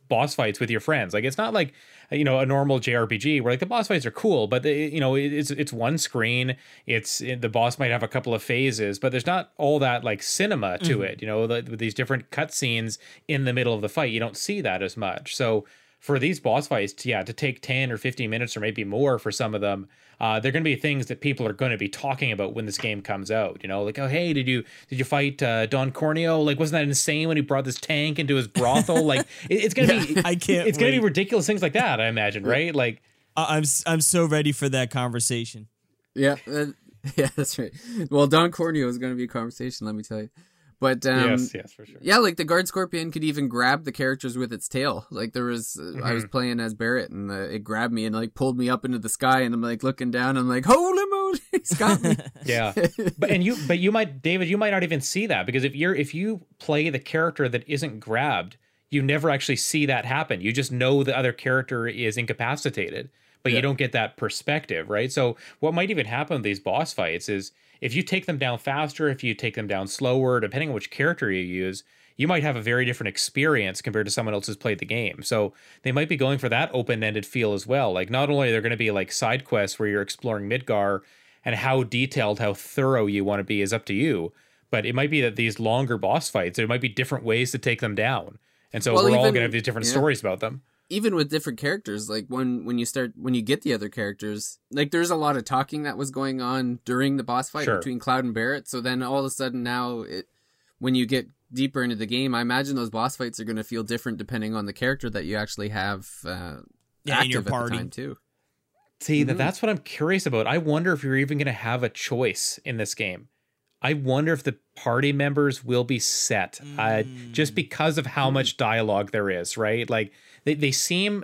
boss fights with your friends. Like, it's not like, you know, a normal JRPG where like the boss fights are cool, but you know, it's one screen. The boss might have a couple of phases, but there's not all that like cinema to it. You know, with these different cutscenes in the middle of the fight, you don't see that as much. So for these boss fights, to take 10 or 15 minutes or maybe more for some of them, they're going to be things that people are going to be talking about when this game comes out. You know, like, oh, hey, did you fight Don Corneo? Like, wasn't that insane when he brought this tank into his brothel? Like, it's going to be, I can't. It's going to be ridiculous things like that, I imagine, right? Like, I'm so ready for that conversation. Yeah, yeah, that's right. Well, Don Corneo is going to be a conversation, let me tell you. But yes, for sure. Yeah, like the guard scorpion could even grab the characters with its tail. Like there was, I was playing as Barrett, and it grabbed me and like pulled me up into the sky, and I'm like looking down, and I'm like, holy moly, he's got me. Yeah, but you might, David, you might not even see that, because if you play the character that isn't grabbed, you never actually see that happen. You just know the other character is incapacitated, but you don't get that perspective, right? So what might even happen with these boss fights is, if you take them down faster, if you take them down slower, depending on which character you use, you might have a very different experience compared to someone else who's played the game. So they might be going for that open-ended feel as well. Like, not only are there going to be like side quests where you're exploring Midgar, and how detailed, how thorough you want to be is up to you, but it might be that these longer boss fights, there might be different ways to take them down. And so we're all going to have these different stories about them. Even with different characters, like when you get the other characters, like there's a lot of talking that was going on during the boss fight between Cloud and Barrett. So then all of a sudden now, when you get deeper into the game, I imagine those boss fights are going to feel different depending on the character that you actually have active in your party at the time too. See, that's what I'm curious about. I wonder if you're even going to have a choice in this game. I wonder if the party members will be set just because of how much dialogue there is, right? Like they seem,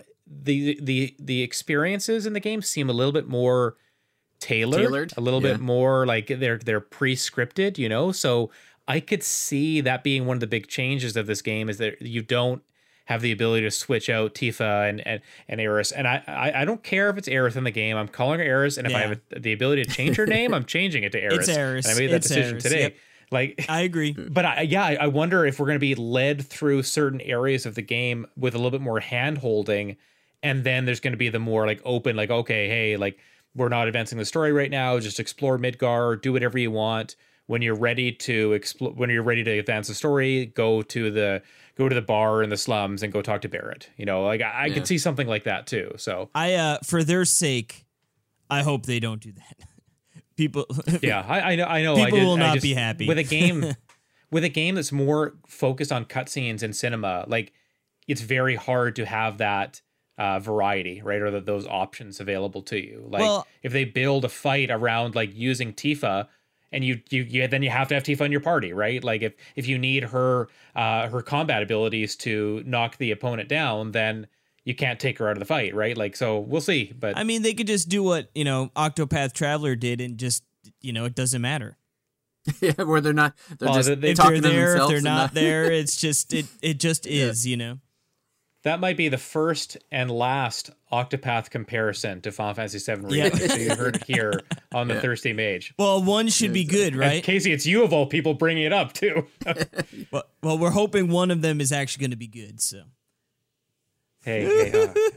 the experiences in the game seem a little bit more tailored, a little bit more like they're pre-scripted, you know? So I could see that being one of the big changes of this game, is that you don't have the ability to switch out Tifa and Aerith. And I don't care if it's Aerith in the game. I'm calling her Aerith, and if I have the ability to change her name, I'm changing it to Aerith. It's Aerith. And I made that decision today. Yep. Like, I agree. But I wonder if we're going to be led through certain areas of the game with a little bit more hand holding, and then there's going to be the more like open, like, okay, hey, like, we're not advancing the story right now. Just explore Midgar, do whatever you want. When you're ready to advance the story, go to the bar in the slums and go talk to Barrett. You know, like I could see something like that too. So for their sake, I hope they don't do that. People, I know. People will not be happy with a game that's more focused on cutscenes and cinema. Like, it's very hard to have that variety, right? Or those options available to you. Like, if they build a fight around like using Tifa, and you then you have to have Tifa in your party, right? Like, if you need her combat abilities to knock the opponent down, then you can't take her out of the fight, right? Like, so we'll see. But I mean, they could just do what, Octopath Traveler did, and just, it doesn't matter. Yeah, where they're not. They're just if talking they're there, to if themselves. they're not there, it's just it just is, That might be the first and last Octopath comparison to Final Fantasy VII Remake. Yeah. So you heard it here on the Thirsty Mage. Well, one should be good, right? And Casey, it's you of all people bringing it up too. Well, we're hoping one of them is actually going to be good. So, okay.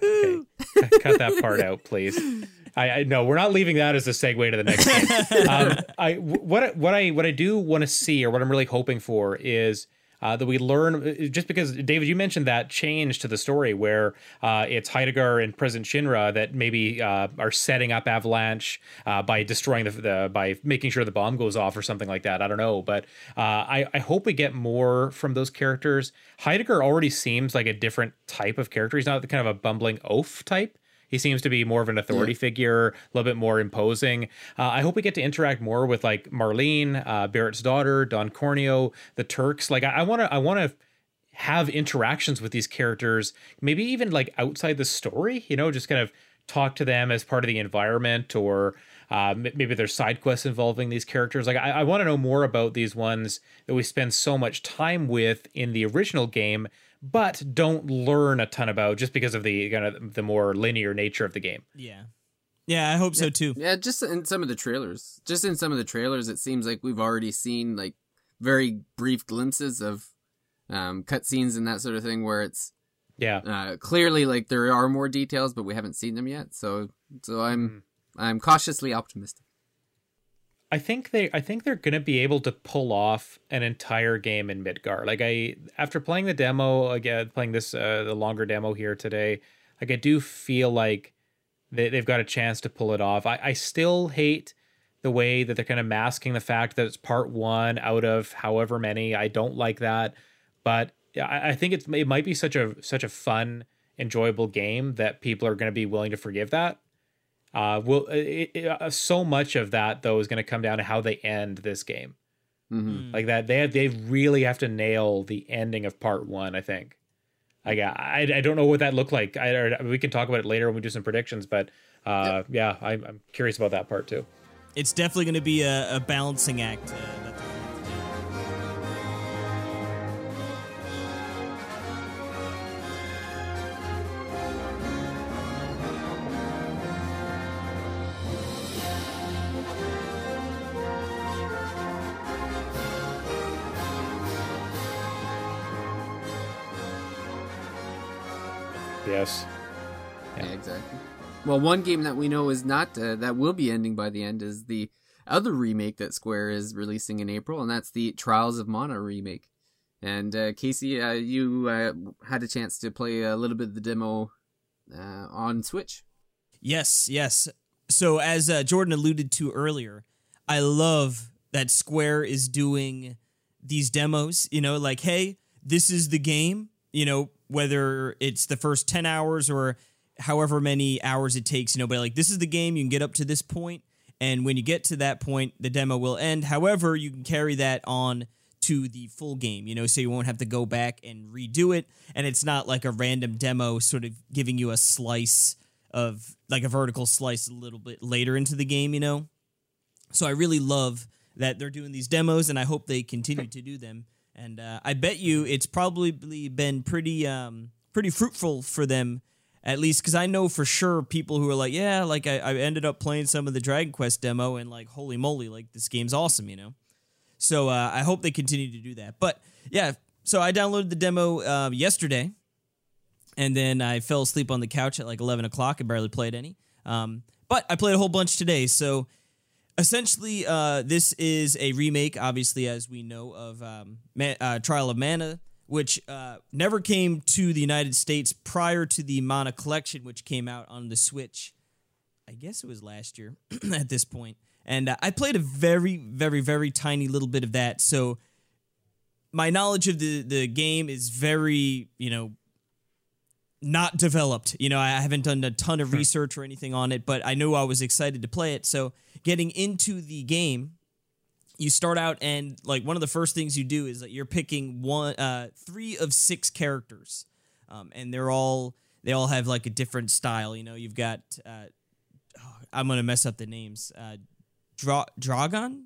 Cut that part out, please. I no, we're not leaving that as a segue to the next game. What I do want to see, or what I'm really hoping for, is that we learn, just because, David, you mentioned that change to the story where it's Heidegger and President Shinra that maybe are setting up Avalanche by destroying by making sure the bomb goes off or something like that. I don't know, but I hope we get more from those characters. Heidegger already seems like a different type of character. He's not the kind of a bumbling oaf type. He seems to be more of an authority figure, a little bit more imposing. I hope we get to interact more with like Marlene, Barrett's daughter, Don Corneo, the Turks. Like, I want to have interactions with these characters, maybe even like outside the story. Just kind of talk to them as part of the environment, or maybe there's side quests involving these characters. Like, I want to know more about these ones that we spend so much time with in the original game, but don't learn a ton about, just because of the kind of the more linear nature of the game. Yeah, I hope so too. Yeah, just in some of the trailers. It seems like we've already seen like very brief glimpses of cutscenes and that sort of thing, where it's Yeah. Clearly, like there are more details, but we haven't seen them yet. So I'm cautiously optimistic. I think they're gonna be able to pull off an entire game in Midgar. Like after playing the demo again, playing this the longer demo here today, like I do feel like they've got a chance to pull it off. I still hate the way that they're kind of masking the fact that it's part 1 out of however many. I don't like that, but I think it might be such a fun, enjoyable game that people are going to be willing to forgive that. So much of that though is going to come down to how they end this game. Like that they really have to nail the ending of part 1. I think. I don't know what that looked like. We can talk about it later when we do some predictions, but yeah, I'm curious about that part too. It's definitely going to be a balancing act. Yes. Yeah, exactly. Well, one game that we know is not that will be ending by the end is the other remake that Square is releasing in April, and that's the Trials of Mana remake. And Casey, you had a chance to play a little bit of the demo on Switch. Yes. So as Jordan alluded to earlier, I love that Square is doing these demos, like, hey, this is the game, whether it's the first 10 hours or however many hours it takes, but like, this is the game, you can get up to this point, and when you get to that point, the demo will end. However, you can carry that on to the full game, so you won't have to go back and redo it, and it's not like a random demo sort of giving you a slice of, like a vertical slice a little bit later into the game, So I really love that they're doing these demos, and I hope they continue to do them. And I bet you it's probably been pretty fruitful for them, at least because I know for sure people who are like, yeah, like I ended up playing some of the Dragon Quest demo, and like, holy moly, like this game's awesome, So I hope they continue to do that. But yeah, so I downloaded the demo yesterday, and then I fell asleep on the couch at like 11 o'clock. I barely played any. But I played a whole bunch today, so essentially, this is a remake, obviously, as we know, of Trial of Mana, which never came to the United States prior to the Mana Collection, which came out on the Switch. I guess it was last year at this point. And I played a very, very, very tiny little bit of that. So my knowledge of the game is very, not developed. I haven't done a ton of research or anything on it, but I knew I was excited to play it. So getting into the game, you start out and like one of the first things you do is that you're picking 3 of 6 characters, and they all have like a different style. You've got I'm gonna mess up the names. Dragon,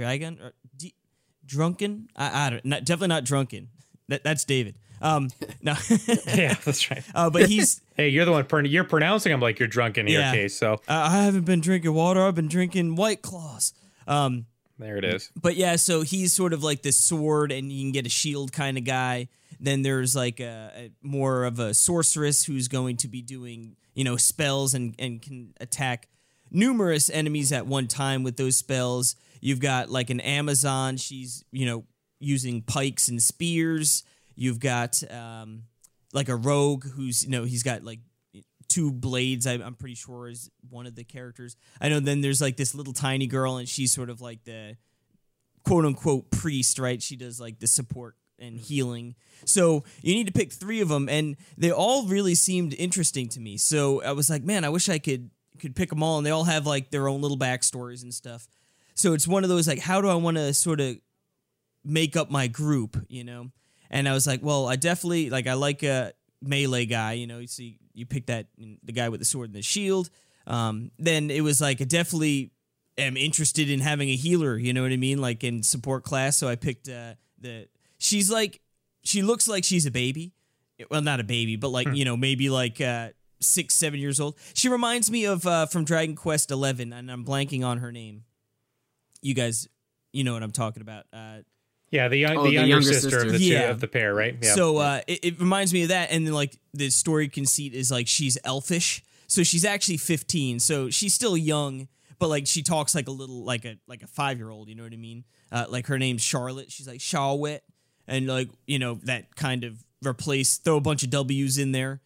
Drunken. I don't. Definitely not Drunken. That's David. No. Yeah, that's right. But he's. Hey, you're the one. You're pronouncing them like you're drunk in your case. So I haven't been drinking water. I've been drinking White Claws. There it is. But yeah, so he's sort of like this sword, and you can get a shield kind of guy. Then there's like a more of a sorceress who's going to be doing spells and can attack numerous enemies at one time with those spells. You've got like an Amazon. She's using pikes and spears. You've got like a rogue who's he's got like 2 blades. I'm pretty sure is one of the characters. I know. Then there's like this little tiny girl, and she's sort of like the quote unquote priest, right? She does like the support and healing. So you need to pick 3 of them, and they all really seemed interesting to me. So I was like, man, I wish I could pick them all, and they all have like their own little backstories and stuff. So it's one of those like, how do I want to sort of make up my group, And I was like, well, I definitely I like a melee guy, So you pick that the guy with the sword and the shield. Then it was like I definitely am interested in having a healer, you know what I mean, like in support class. So I picked she looks like she's a baby. Well, not a baby, but like maybe like 6-7 years old. She reminds me of from Dragon Quest 11, and I'm blanking on her name. You guys, you know what I'm talking about. Yeah, the younger sister of the two of the pair, right? Yeah. So it reminds me of that, and then like the story conceit is like she's elfish, so she's actually 15, so she's still young, but like she talks like a little like a 5-year-old. You know what I mean? Like her name's Charlotte. She's like Charlotte, and like that kind of throw a bunch of W's in there,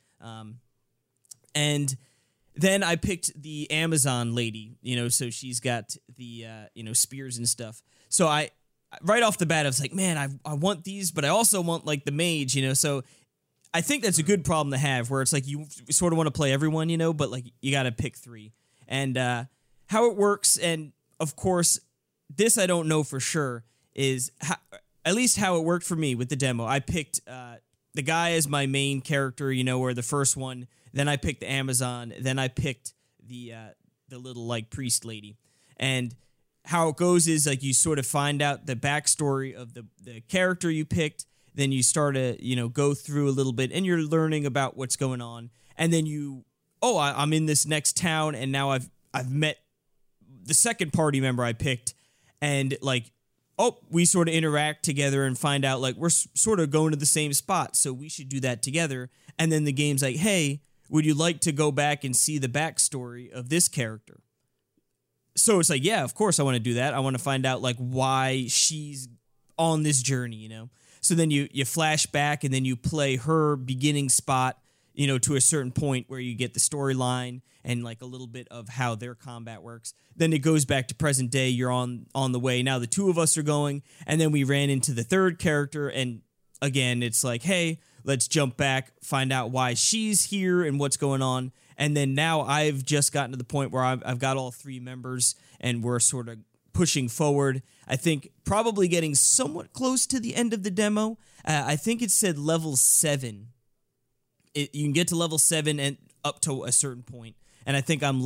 and then I picked the Amazon lady. So she's got the spears and stuff. So right off the bat, I was like, man, I want these, but I also want like the mage, so I think that's a good problem to have, where it's like you sort of want to play everyone, but like you got to pick 3. And how it works, and of course, this I don't know for sure, is at least how it worked for me with the demo. I picked the guy as my main character, or the first one, then I picked the Amazon, then I picked the little like priest lady. And how it goes is like you sort of find out the backstory of the character you picked, then you start to go through a little bit, and you're learning about what's going on, and then I'm in this next town, and now I've met the second party member I picked, and like we sort of interact together and find out like we're sort of going to the same spot, so we should do that together. And then the game's like, hey, would you like to go back and see the backstory of this character? So it's like, yeah, of course I want to do that. I want to find out like why she's on this journey, So then you flash back, and then you play her beginning spot, to a certain point where you get the storyline and like a little bit of how their combat works. Then it goes back to present day. You're on the way. Now the 2 of us are going, and then we ran into the third character, and again, it's like, hey, let's jump back, find out why she's here and what's going on. And then now I've just gotten to the point where I've got all 3 members, and we're sort of pushing forward. I think probably getting somewhat close to the end of the demo. I think it said level 7. You can get to level 7 and up to a certain point. And I think I'm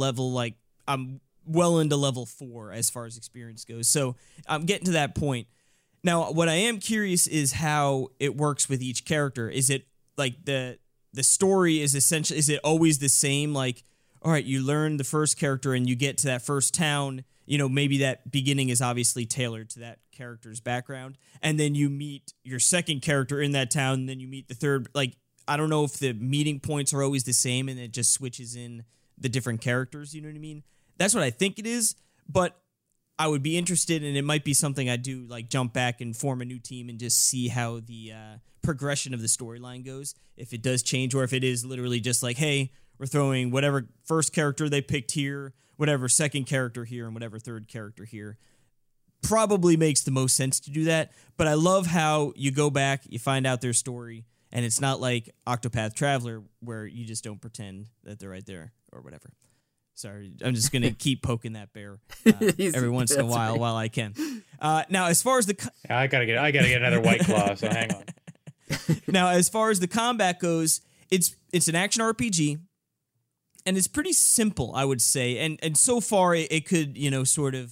well into level 4 as far as experience goes. So I'm getting to that point. Now, what I am curious is how it works with each character. Is it like the story is essentially, is it always the same? Like, all right, you learn the first character and you get to that first town, maybe that beginning is obviously tailored to that character's background. And then you meet your second character in that town, and then you meet the third. Like, I don't know if the meeting points are always the same and it just switches in the different characters, you know what I mean? That's what I think it is, but I would be interested, and it might be something I do, like jump back and form a new team and just see how the progression of the storyline goes, if it does change, or if it is literally just like, hey, we're throwing whatever first character they picked here, whatever second character here, and whatever third character here. Probably makes the most sense to do that, but I love how you go back, you find out their story, and it's not like Octopath Traveler where you just don't pretend that they're right there or whatever. Sorry, I'm just going to keep poking that bear every once in a while while I can. Now, as far as the... I gotta get another White Claw, so hang on. Now, as far as the combat goes, it's an action RPG, and it's pretty simple, I would say. And so far, it could, sort of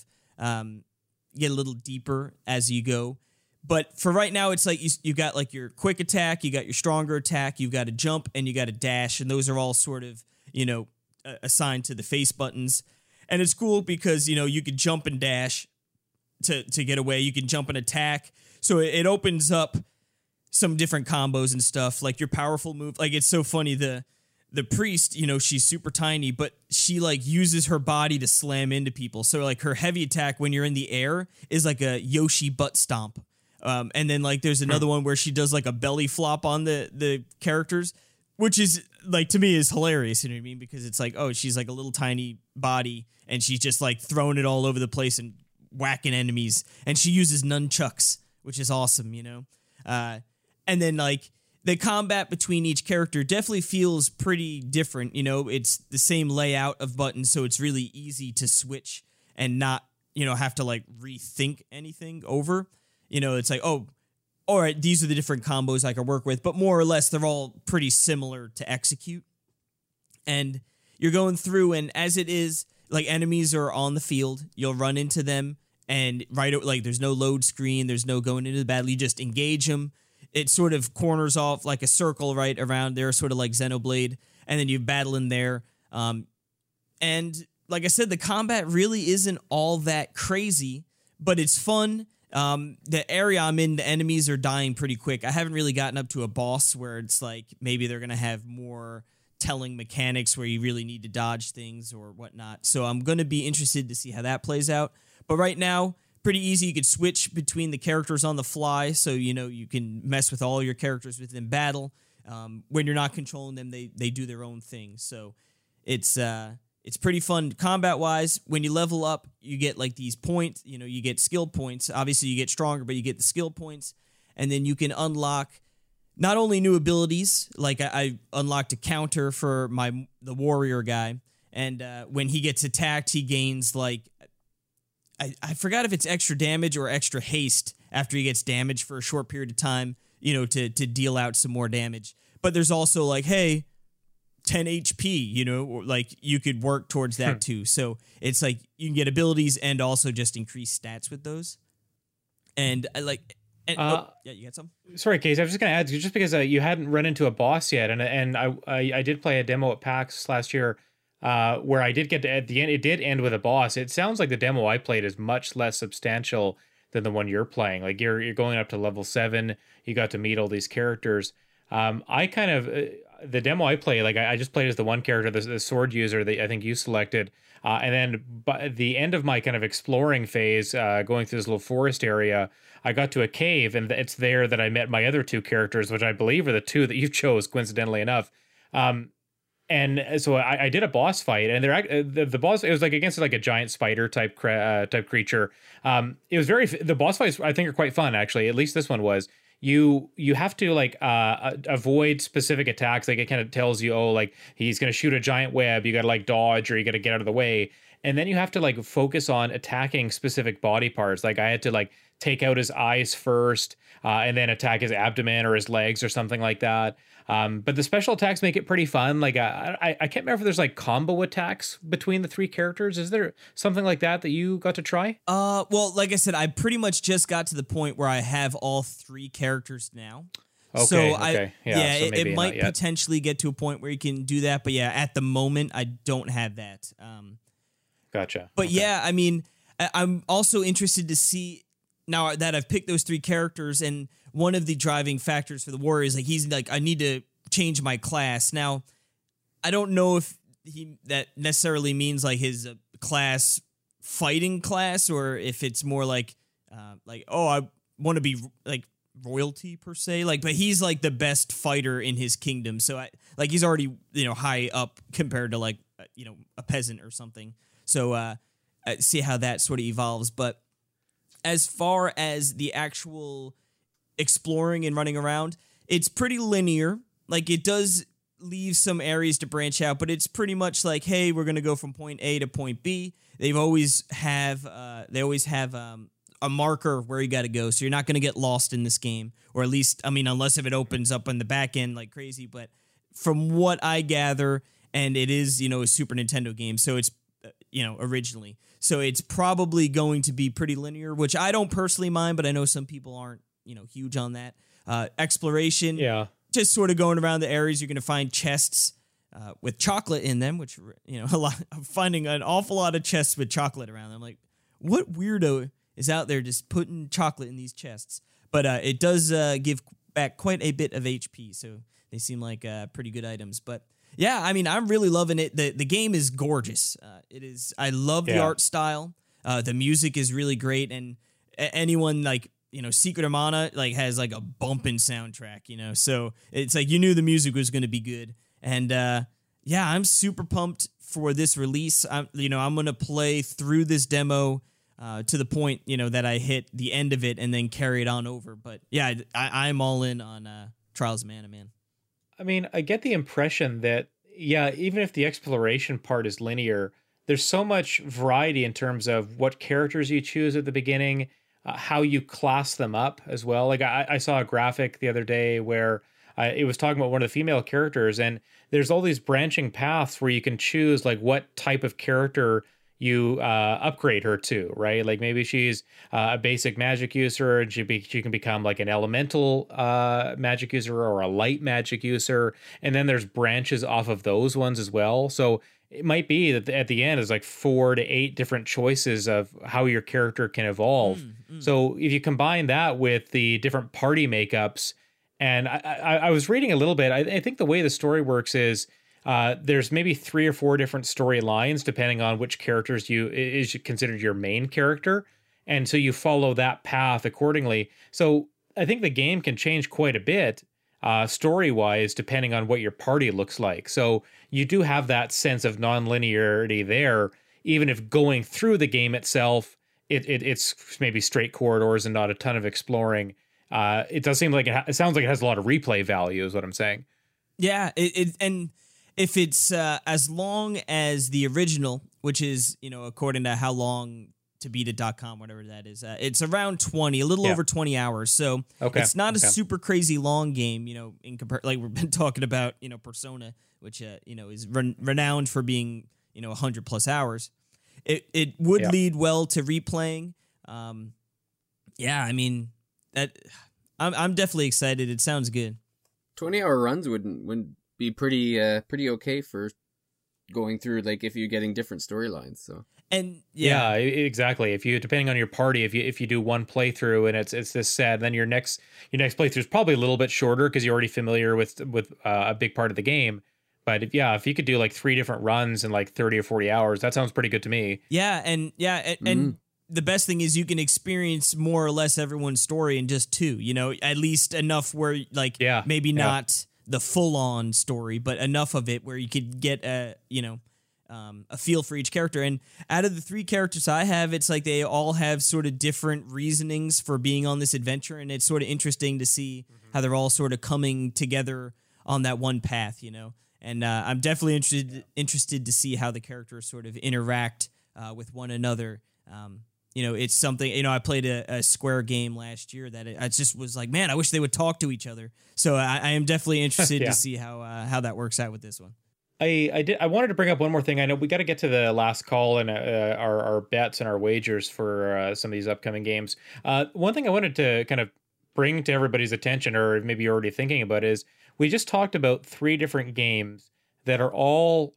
get a little deeper as you go. But for right now, it's like you got like your quick attack, you got your stronger attack, you've got a jump, and you got a dash, and those are all sort of, assigned to the face buttons. And it's cool because, you can jump and dash to get away. You can jump and attack. So it opens up some different combos and stuff, like your powerful move. Like, it's so funny, the priest, she's super tiny, but she like uses her body to slam into people. So like her heavy attack when you're in the air is like a Yoshi butt stomp. And then like there's another one where she does like a belly flop on the characters, which is like, to me, is hilarious. You know what I mean? Because it's like, oh, she's like a little tiny body and she's just like throwing it all over the place and whacking enemies. And she uses nunchucks, which is awesome, and then like the combat between each character definitely feels pretty different. It's the same layout of buttons, so it's really easy to switch and not, have to like rethink anything over. It's like, oh, all right, these are the different combos I can work with, but more or less they're all pretty similar to execute. And you're going through, and as it is, like, enemies are on the field, you'll run into them, and there's no load screen, there's no going into the battle, you just engage them. It sort of corners off like a circle right around there, sort of like Xenoblade, and then you battle in there. And like I said, the combat really isn't all that crazy, but it's fun. The area I'm in, the enemies are dying pretty quick. I haven't really gotten up to a boss where it's like maybe they're going to have more telling mechanics where you really need to dodge things or whatnot. So I'm going to be interested to see how that plays out. But right now, pretty easy. You could switch between the characters on the fly. So, you can mess with all your characters within battle. When you're not controlling them, they do their own thing. So it's pretty fun combat-wise. When you level up, you get like these points. You get skill points. Obviously, you get stronger, but you get the skill points. And then you can unlock not only new abilities, like I unlocked a counter for the warrior guy. And when he gets attacked, he gains like, I forgot if it's extra damage or extra haste after he gets damaged for a short period of time, to deal out some more damage. But there's also like, hey, 10 HP, or like you could work towards that too. So it's like you can get abilities and also just increase stats with those. And I like, yeah, you got some? Sorry, Case, I was just going to add, just because you hadn't run into a boss yet, and I did play a demo at PAX last year where I did get to, at the end, it did end with a boss. It sounds like the demo I played is much less substantial than the one you're playing. Like you're going up to level 7, you got to meet all these characters. I kind of, the demo I played, like I just played as the one character, the sword user that I think you selected. And then by the end of my kind of exploring phase, going through this little forest area, I got to a cave, and it's there that I met my other two characters, which I believe are the two that you chose, coincidentally enough. And so I did a boss fight, and the boss, it was like against like a giant spider type creature. It was the boss fights I think are quite fun, actually. At least this one was. You have to like avoid specific attacks. Like it kind of tells you, oh, like he's gonna shoot a giant web. You gotta like dodge, or you gotta get out of the way. And then you have to like focus on attacking specific body parts. Like I had to like take out his eyes first, and then attack his abdomen or his legs or something like that. But the special attacks make it pretty fun. Like I can't remember if there's like combo attacks between the three characters. Is there something like that you got to try? Well, like I said, I pretty much just got to the point where I have all three characters now. Okay, so okay. It might potentially get to a point where you can do that. But yeah, at the moment, I don't have that. Gotcha. But yeah, I mean, I'm also interested to see now that I've picked those three characters, and one of the driving factors for the warrior is like he's like, I need to change my class. Now, I don't know if that necessarily means like his class fighting class, or if it's more like oh, I want to be like royalty per se. Like, but he's like the best fighter in his kingdom, so he's already high up compared to like a peasant or something. So see how that sort of evolves. But as far as the actual exploring and running around, it's pretty linear. Like it does leave some areas to branch out, but it's pretty much like, hey, we're gonna go from point A to point B. They always have a marker where you got to go, so you're not gonna get lost in this game, or at least, I mean, unless if it opens up on the back end like crazy. But from what I gather, and it is a Super Nintendo game, so it's originally, so it's probably going to be pretty linear, which I don't personally mind, but I know some people aren't huge on that. Exploration, yeah, just sort of going around the areas. You're going to find chests with chocolate in them, which I'm finding an awful lot of chests with chocolate around them. Like, what weirdo is out there just putting chocolate in these chests? But it does give back quite a bit of HP, so they seem like pretty good items. But yeah, I mean, I'm really loving it. The game is gorgeous. It is. I love the art style. The music is really great, and anyone like Secret of Mana has like a bumping soundtrack. So it's like you knew the music was going to be good, and yeah, I'm super pumped for this release. I'm going to play through this demo to the point that I hit the end of it and then carry it on over. But yeah, I'm all in on Trials of Mana, man. I mean, I get the impression that, yeah, even if the exploration part is linear, there's so much variety in terms of what characters you choose at the beginning, how you class them up as well. Like I saw a graphic the other day where it was talking about one of the female characters, and there's all these branching paths where you can choose like what type of character you upgrade her to, right? Like maybe she's a basic magic user, and she can become like an elemental magic user or a light magic user, and then there's branches off of those ones as well. So it might be that at the end is like 4 to 8 different choices of how your character can evolve. So if you combine that with the different party makeups, and I was reading a little bit, I think the way the story works is there's maybe 3 or 4 different storylines depending on which characters is considered your main character. And so you follow that path accordingly. So I think the game can change quite a bit story-wise depending on what your party looks like. So you do have that sense of non-linearity there, even if going through the game itself, it's maybe straight corridors and not a ton of exploring. It does seem like it sounds like it has a lot of replay value is what I'm saying. Yeah, and if it's as long as the original, which is, according to how long to beat it.com, whatever that is, it's around 20, a little over 20 hours. So it's not a super crazy long game, in like we've been talking about, Persona, which, is renowned for being, 100 plus hours. It would lead well to replaying. I mean, I'm definitely excited. It sounds good. 20-hour runs wouldn't be pretty okay for going through, like, if you're getting different storylines. So and exactly. If you, depending on your party, if you do one playthrough and it's this set, then your next playthrough is probably a little bit shorter because you're already familiar with a big part of the game. But if you could do like 3 different runs in like 30 or 40 hours, that sounds pretty good to me. And the best thing is you can experience more or less everyone's story in just 2, at least enough where maybe not the full on story, but enough of it where you could get a feel for each character. And out of the 3 characters I have, it's like they all have sort of different reasonings for being on this adventure. And it's sort of interesting to see how they're all sort of coming together on that one path, And I'm definitely interested to see how the characters sort of interact with one another. It's something, I played a Square game last year that I just was like, man, I wish they would talk to each other. So I am definitely interested to see how that works out with this one. I wanted to bring up one more thing. I know we got to get to the last call and our bets and our wagers for some of these upcoming games. One thing I wanted to kind of bring to everybody's attention, or maybe you're already thinking about, is we just talked about 3 different games that are all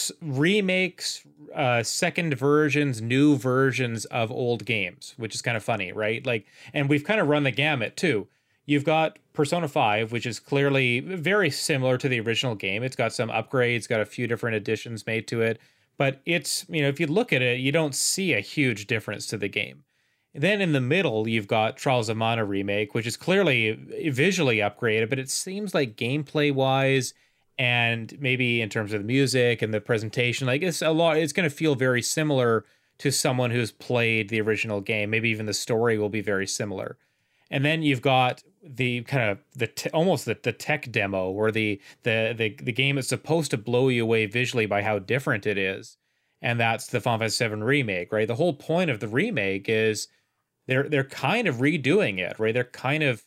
remakes, second versions, new versions of old games, which is kind of funny, right? Like, and we've kind of run the gamut too. You've got Persona 5, which is clearly very similar to the original game. It's got some upgrades, got a few different additions made to it, but it's, if you look at it, you don't see a huge difference to the game. Then in the middle, you've got Trials of Mana Remake, which is clearly visually upgraded, but it seems like gameplay-wise and maybe in terms of the music and the presentation, like it's going to feel very similar to someone who's played the original game. Maybe even the story will be very similar. And then you've got the kind of the tech demo, or the game that's supposed to blow you away visually by how different it is, and that's the Final Fantasy VII Remake, right? The whole point of the remake is they're kind of redoing it, right? They're kind of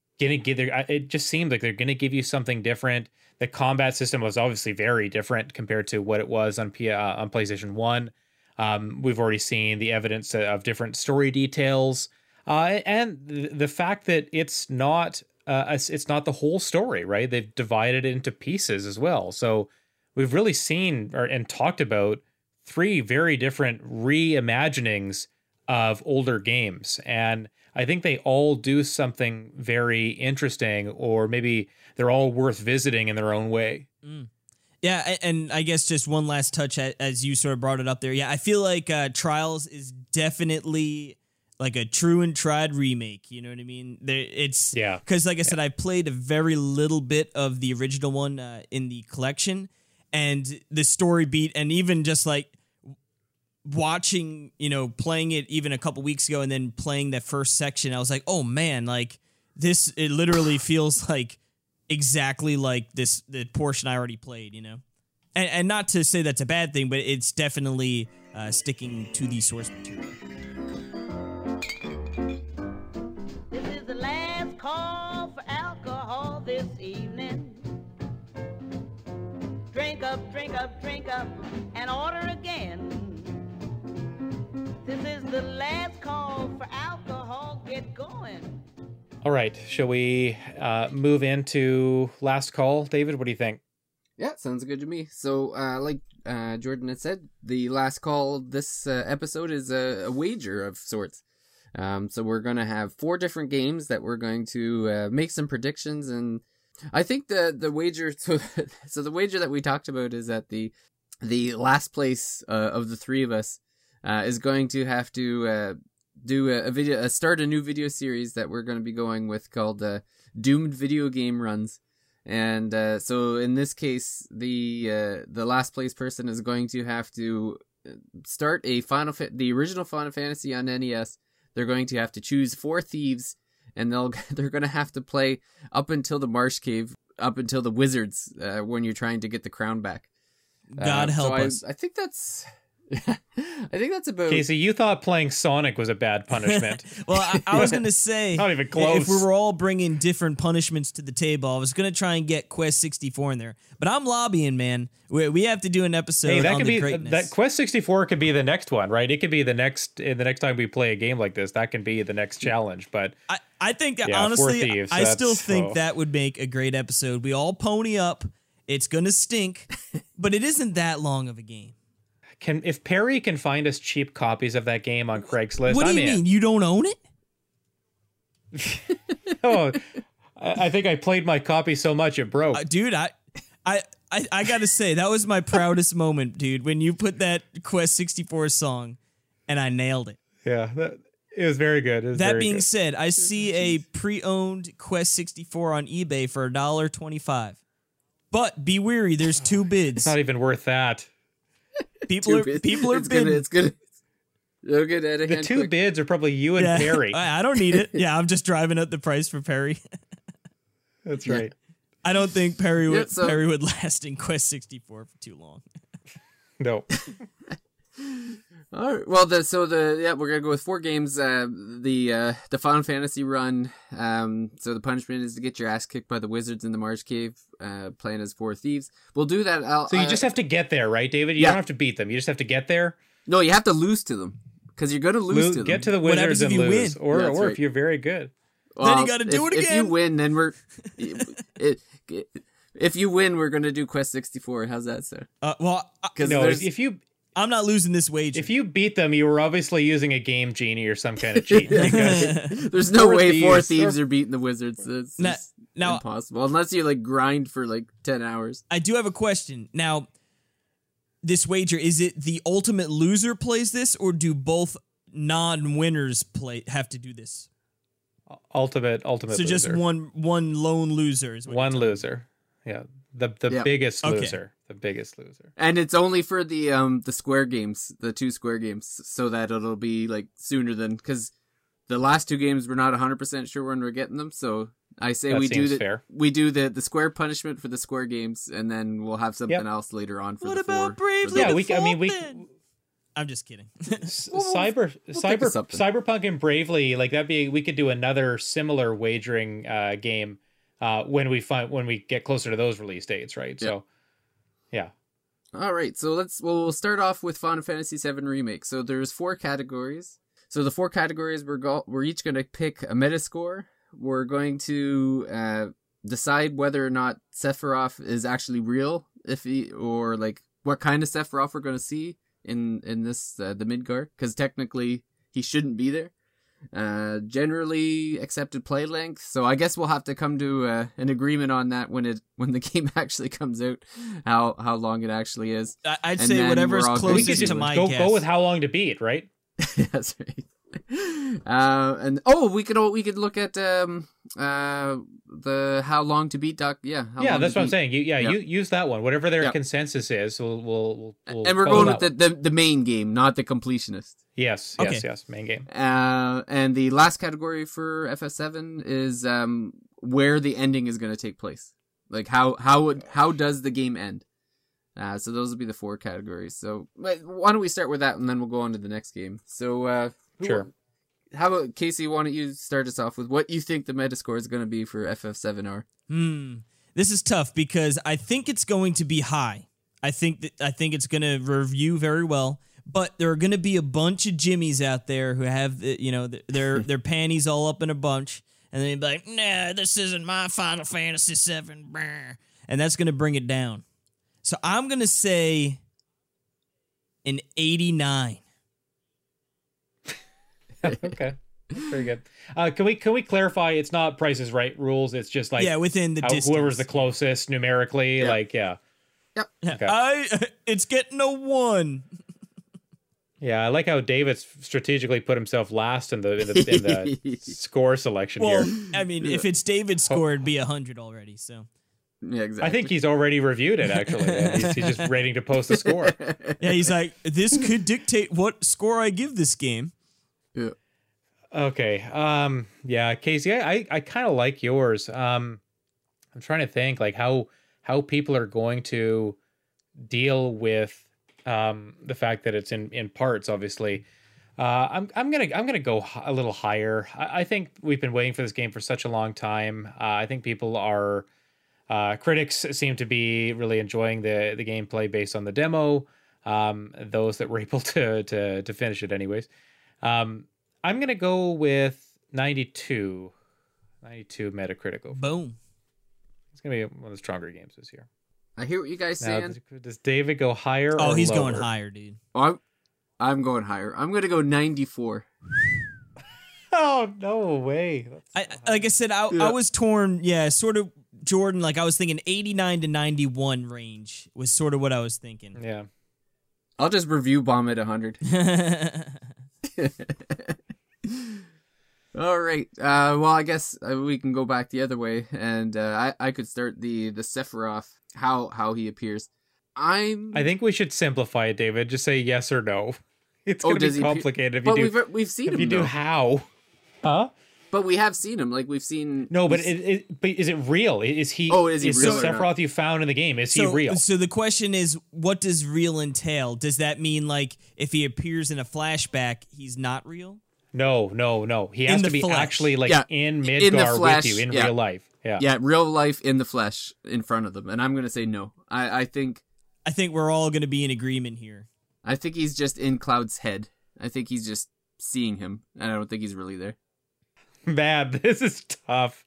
it just seems like they're gonna give you something different. The combat system was obviously very different compared to what it was on PlayStation 1. We've already seen the evidence of different story details. And the fact that it's not the whole story, right? They've divided it into pieces as well. So we've really seen and talked about 3 very different reimaginings of older games. And I think they all do something very interesting, or maybe they're all worth visiting in their own way. Yeah, and I guess just one last touch as you sort of brought it up there. Yeah, I feel like Trials is definitely like a true and tried remake, you know what I mean? Because like I said, I played a very little bit of the original one in the collection, and the story beat, and even just like watching, playing it even a couple weeks ago and then playing that first section, I was like, oh man, like this, it literally feels like exactly like the portion I already played, And not to say that's a bad thing, but it's definitely sticking to the source material. Call for alcohol this evening. Drink up, drink up, drink up, and order again. This is the last call for alcohol. Get going. All right, shall we move into last call, David? What do you think? Yeah, sounds good to me. So, like Jordan had said, the last call this episode is a wager of sorts. So we're going to have 4 different games that we're going to make some predictions, and I think the wager, so the wager that we talked about is that the last place of the 3 of us is going to have to do start a new video series that we're going to be going with called Doomed Video Game Runs. And so in this case, the last place person is going to have to start the original Final Fantasy on NES. They're going to have to choose 4 thieves, and they're going to have to play up until the Marsh Cave, up until the wizards, when you're trying to get the crown back. God help us. I think that's about. Casey, you thought playing Sonic was a bad punishment. Well, I was going to say, Not even close. if we were all bringing different punishments to the table, I was going to try and get Quest 64 in there. But I'm lobbying, man. We have to do an episode Hey, that on could the be greatness. that Quest 64 could be the next one, right? It could be the next time we play a game like this. That can be the next challenge. But I think, Yeah, honestly, 4 thieves, I still that's- think oh. that would make a great episode. We all pony up. It's going to stink, but it isn't that long of a game. if Perry can find us cheap copies of that game on Craigslist, What do I'm you in. mean? You don't own it? Oh, I think I played my copy so much it broke. Dude, I got to say, that was my proudest moment, dude, when you put that Quest 64 song and I nailed it. Yeah, it was very good. It was That very being good. said, I see a pre-owned Quest 64 on eBay for $1.25. But be wary, there's 2 bids. It's not even worth that. People are bidding. It's gonna. They'll get out of The hand 2 quick. bids are probably you and Perry. I don't need it. Yeah, I'm just driving up the price for Perry. That's right. I don't think Perry would Yeah, so- Perry would last in Quest 64 for too long. No. All right. Well, we're gonna go with 4 games. The Final Fantasy run. So the punishment is to get your ass kicked by the wizards in the Marsh Cave. Playing as 4 thieves. We'll do that. So you just have to get there, right, David? You Yeah. don't have to beat them. You just have to get there. No, you have to lose to them because you're gonna lose to them. Get to the What wizards happens if and you lose, win? or That's or right. if you're very good. Then you gotta do it If you again. win, then if you win, we're gonna do Quest 64. How's that sound? Because No, there's I'm not losing this wager. if you beat them, you were obviously using a game genie or some kind of cheat. Because there's no 4 way 4 thieves. thieves are beating the wizards. It's Now- just now- impossible unless you like grind for like 10 hours. I do have a question. Now, this wager, is it the ultimate loser plays this, or do both non-winners have to do this? ultimate So loser. just one lone loser is what One you're telling me. loser. Yeah. The Yeah. biggest Okay. loser. The biggest loser. And it's only for the Square games, the 2 Square games, so that it'll be like sooner than because the last 2 games we're not 100% sure when we're getting them. So I say That we do seems fair. the Square punishment for the Square games, and then we'll have something Yep. else later on for What the 4. about Bravely Yeah, Default? I'm just kidding. think of something. Cyberpunk and Bravely, like we could do another similar wagering game when we get closer to those release dates, right? So yeah. All right, so we'll start off with Final Fantasy VII Remake. So there's 4 categories. So the 4 categories we're each going to pick a Metascore. We're going to decide whether or not Sephiroth is actually real, or like what kind of Sephiroth we're going to see in this the Midgar, because technically he shouldn't be there. Generally accepted play length. So I guess we'll have to come to an agreement on that when the game actually comes out, how long it actually is. I'd And say then whatever's we're all We closest could to just my go guess. with how long to beat, right? That's right. We could look at the how long to beat doc. Yeah, how Yeah, long that's to what I'm beat. saying. You use that one. Whatever their Yeah. consensus is, we'll And we're follow going with that the main game, not the completionist. Yes, Okay. yes, main game. And the last category for FF7 is where the ending is going to take place. Like how does the game end? So those will be the 4 categories. So why don't we start with that, and then we'll go on to the next game. So Sure. How about Casey? Why don't you start us off with what you think the Metascore is going to be for FF7R? This is tough because I think it's going to be high. I think it's going to review very well, but there are going to be a bunch of Jimmies out there who have their panties all up in a bunch, and they'll be like, "Nah, this isn't my Final Fantasy VII," and that's going to bring it down. So I'm going to say an 89. Okay. Very good. Can we clarify? It's not Price is Right rules. It's just like Within the distance. whoever's the closest numerically. Yeah. Like yeah. Yep. Okay. It's getting a 1. Yeah, I like how David strategically put himself last in the score selection Well, here. I mean, if it's David's score, it'd be 100 already. So Yeah, exactly. I think he's already reviewed it. Actually, and he's just waiting to post the score. yeah, he's like, this could dictate what score I give this game. Yeah. Okay. Yeah, Casey, I kind of like yours. I'm trying to think like how people are going to deal with the fact that it's in parts. Obviously, I'm gonna go a little higher. I think we've been waiting for this game for such a long time. I think people are critics seem to be really enjoying the gameplay based on the demo. Those that were able to finish it, anyways. I'm going to go with 92 Metacritic. Boom. It's going to be one of the stronger games this year. I hear what you guys Now, saying. does David go higher or Oh, he's lower? going higher, dude. Oh, I'm going higher. I'm going to go 94. Oh, no way. Like I said, I was torn. Yeah, sort of, Jordan. Like I was thinking 89 to 91 range was sort of what I was thinking. Yeah. I'll just review bomb at 100. All right. Well, I guess we can go back the other way, and I could start the Sephiroth. How he appears. I think we should simplify it, David. Just say yes or no. It's going to be complicated if you do. But we've seen him. If you do though. how? Huh? But we have seen him. Like we've seen. No, but but is it real? Is he? Oh, is he real or Sephiroth not? you found in the game? Is he real? So the question is, what does real entail? Does that mean like if he appears in a flashback, he's not real? No. He has In to the be flesh. actually like Yeah, in in the Midgar flesh, with you in yeah. real life. Yeah. Yeah, real life in the flesh in front of them, and I'm gonna say no. I think we're all going to be in agreement here. he's just in Cloud's head. I think he's just seeing him, and I don't think he's really there. Man, this is tough.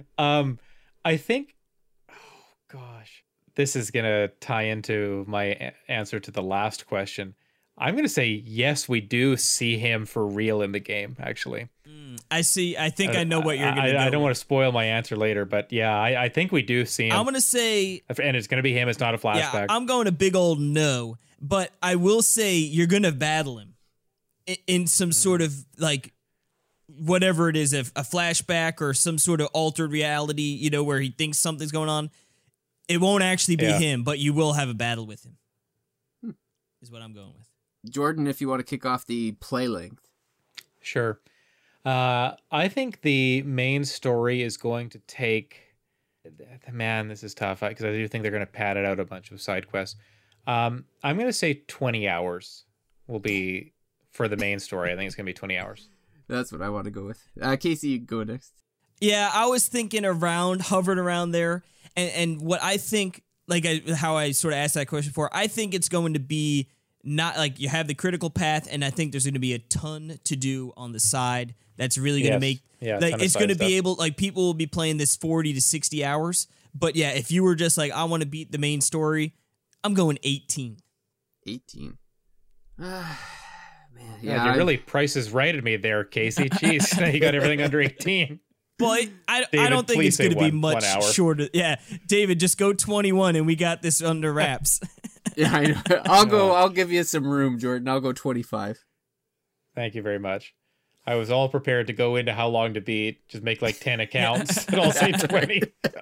I think, oh gosh, this is gonna tie into my answer to the last question. I'm gonna say yes, we do see him for real in the game. Actually, I see. I think I know what you're going to go. I don't want to spoil my answer later, but yeah, I think we do see him. I'm going to say, and it's gonna be him. It's not a flashback. yeah, I'm going a big old no. But I will say you're going to battle him in some sort of like whatever it is, a flashback or some sort of altered reality, you know, where he thinks something's going on. It won't actually be him, but you will have a battle with him. Is what I'm going with. Jordan, if you want to kick off the play length. Sure. I think the main story is going to take. Man, this is tough because I do think they're going to pad it out a bunch of side quests. I'm going to say 20 hours will be for the main story. I think it's going to be 20 hours. That's what I want to go with. Casey, you go next. Yeah, I was thinking hovering around there. And what I think, like how I sort of asked that question for, I think it's going to be not like you have the critical path, and I think there's going to be a ton to do on the side that's really going to make, like it's going to be able, like people will be playing this 40 to 60 hours. But yeah, if you were just like, I want to beat the main story, I'm going 18. 18. Man, Yeah, you really prices righted me there, Casey. Jeez, you got everything under 18. But I David, don't think please it's going to say be one much hour. shorter. Yeah, David, just go 21 and we got this under wraps. Yeah, I know. I'll give you some room, Jordan. I'll go 25. Thank you very much. I was all prepared to go into how long to beat, just make like 10 accounts, and I'll say 20.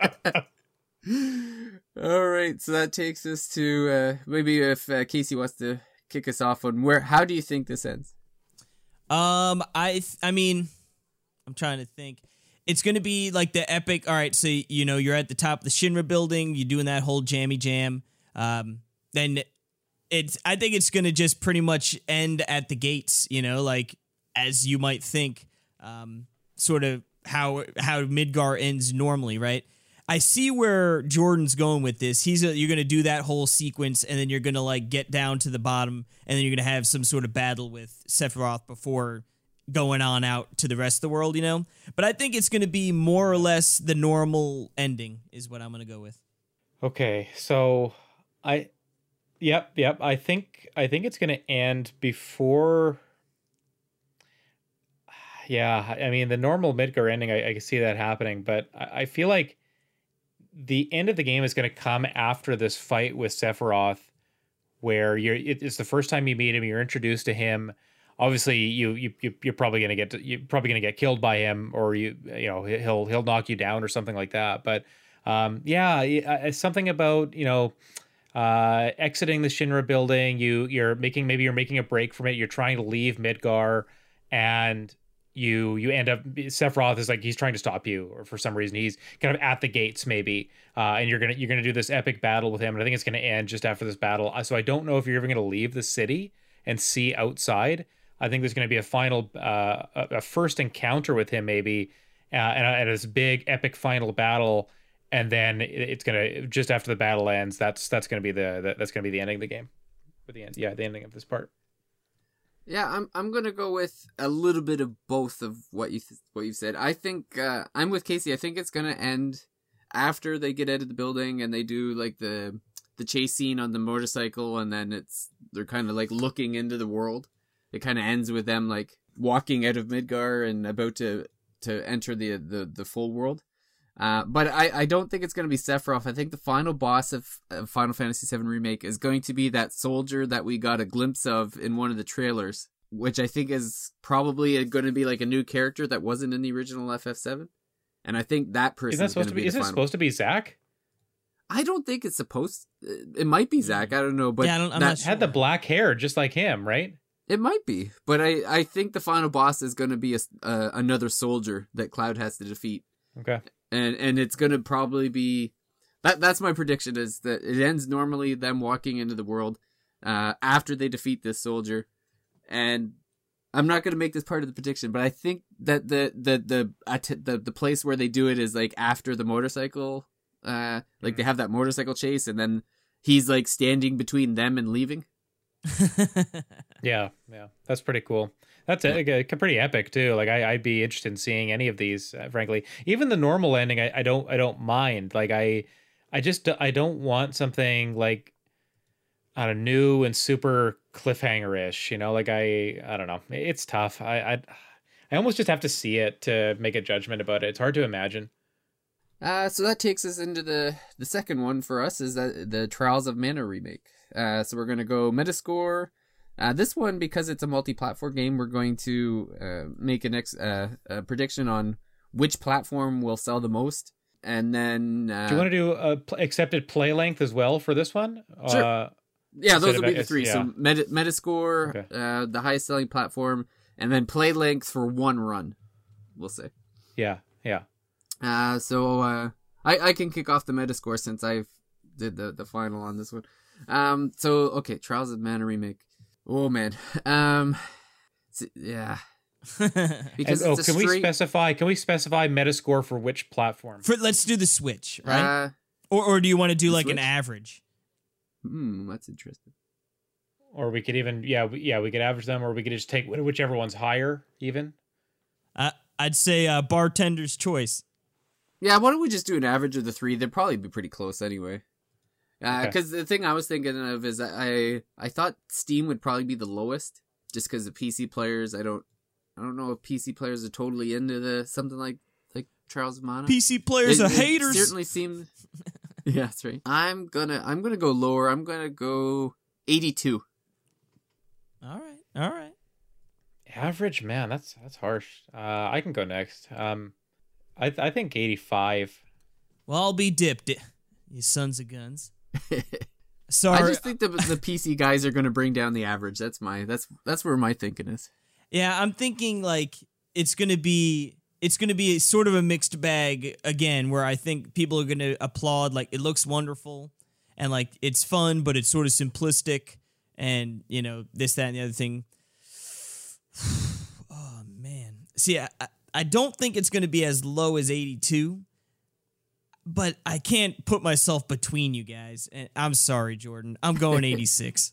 All right, so that takes us to maybe if Casey wants to kick us off on how do you think this ends? I mean, I'm trying to think. It's going to be like the epic. All right, so you know you're at the top of the Shinra building, you're doing that whole jammy jam. Then I think it's going to just pretty much end at the gates. You know, like as you might think, sort of how Midgar ends normally, right? I see where Jordan's going with this. You're going to do that whole sequence, and then you're going to like get down to the bottom, and then you're going to have some sort of battle with Sephiroth before going on out to the rest of the world, you know? But I think it's going to be more or less the normal ending is what I'm going to go with. Okay, so Yep. I think it's going to end before. Yeah, I mean the normal Midgar ending, I can see that happening, but I feel like the end of the game is going to come after this fight with Sephiroth, where it's the first time you meet him, you're introduced to him. Obviously, you're probably going to get killed by him, or he'll knock you down or something like that. But it's something about exiting the Shinra building. You're making a break from it. You're trying to leave Midgar, and you end up, Sephiroth is like, he's trying to stop you, or for some reason he's kind of at the gates maybe, and you're gonna do this epic battle with him, and I think it's gonna end just after this battle. So I don't know if you're ever gonna leave the city and see outside. I think there's gonna be a final a first encounter with him maybe, and this big epic final battle, and then it's gonna, just after the battle ends, that's gonna be that's gonna be the ending of the game, or the ending of this part. Yeah, I'm gonna go with a little bit of both of what you've said. I think I'm with Casey. I think it's gonna end after they get out of the building and they do like the chase scene on the motorcycle, and then they're kind of like looking into the world. It kind of ends with them like walking out of Midgar and about to enter the full world. But I don't think it's going to be Sephiroth. I think the final boss of Final Fantasy VII Remake is going to be that soldier that we got a glimpse of in one of the trailers, which I think is probably going to be like a new character that wasn't in the original FF7. And I think that person is going to be Is it supposed to be Zack? I don't think it's supposed. It might be Zack. I don't know, but yeah, I'm not sure. Had the black hair just like him, right? It might be, but I think the final boss is going to be another soldier that Cloud has to defeat. Okay. And it's going to probably be... That's my prediction, is that it ends normally them walking into the world after they defeat this soldier. And I'm not going to make this part of the prediction, but I think that the place where they do it is like after the motorcycle. Like they have that motorcycle chase, and then he's like standing between them and leaving. Yeah, that's pretty cool. That's pretty epic too. Like I'd be interested in seeing any of these. Frankly, even the normal ending, I don't mind. Like I don't want something like, I don't know, new and super cliffhanger-ish. Like I don't know. It's tough. I almost just have to see it to make a judgment about it. It's hard to imagine. So that takes us into the second one for us, is that the Trials of Mana remake. So we're gonna go Metascore. This one, because it's a multi-platform game, we're going to make a prediction on which platform will sell the most, and then... do you want to do accepted play length as well for this one? Sure. Yeah, those will be the three. Yeah. So Metascore, okay. The highest selling platform, and then play length for one run, we'll say. Yeah. So I can kick off the Metascore since I've did the final on this one. So okay, Trials of Mana remake. Oh man. Yeah. Because can we specify Metascore for which platform? Let's do the Switch, right? Or do you want to do like Switch? An average? That's interesting. Or we could even we could average them, or we could just take whichever one's higher even. I'd say bartender's choice. Yeah, why don't we just do an average of the three? They'd probably be pretty close anyway. Because the thing I was thinking of is I thought Steam would probably be the lowest, just because the PC players. I don't know if PC players are totally into something like Trials of Mana. PC players are haters. Certainly seem. Yeah, that's right. I'm gonna go lower. I'm gonna go 82. All right. Average, man, that's harsh. I can go next. I think 85. Well, I'll be dipped, you sons of guns. Sorry. I just think the PC guys are going to bring down the average. That's where my thinking is. Yeah, I'm thinking like it's going to be sort of a mixed bag again, where I think people are going to applaud, like it looks wonderful and like it's fun, but it's sort of simplistic, and this, that, and the other thing. Oh man. See, I don't think it's going to be as low as 82. But I can't put myself between you guys. And I'm sorry, Jordan. I'm going 86.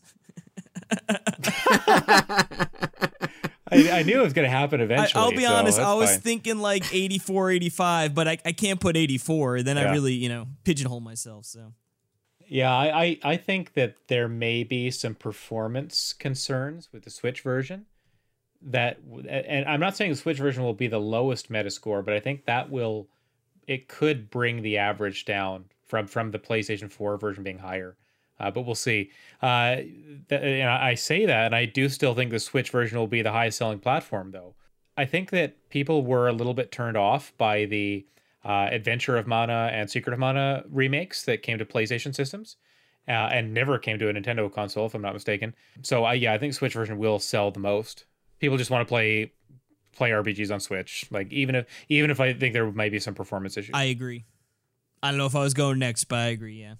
I knew it was going to happen eventually. I'll be honest. I was thinking like 84, 85, but I can't put 84. Then I really, pigeonhole myself. So. Yeah, I think that there may be some performance concerns with the Switch version. And I'm not saying the Switch version will be the lowest Metascore, but I think it could bring the average down from the PlayStation 4 version being higher. But we'll see. And I say that, and I do still think the Switch version will be the highest selling platform, though. I think that people were a little bit turned off by the Adventure of Mana and Secret of Mana remakes that came to PlayStation systems and never came to a Nintendo console, if I'm not mistaken. So I think Switch version will sell the most. People just want to play RPGs on Switch. Like even if I think there might be some performance issues. I agree. I don't know if I was going next, but I agree. Yeah.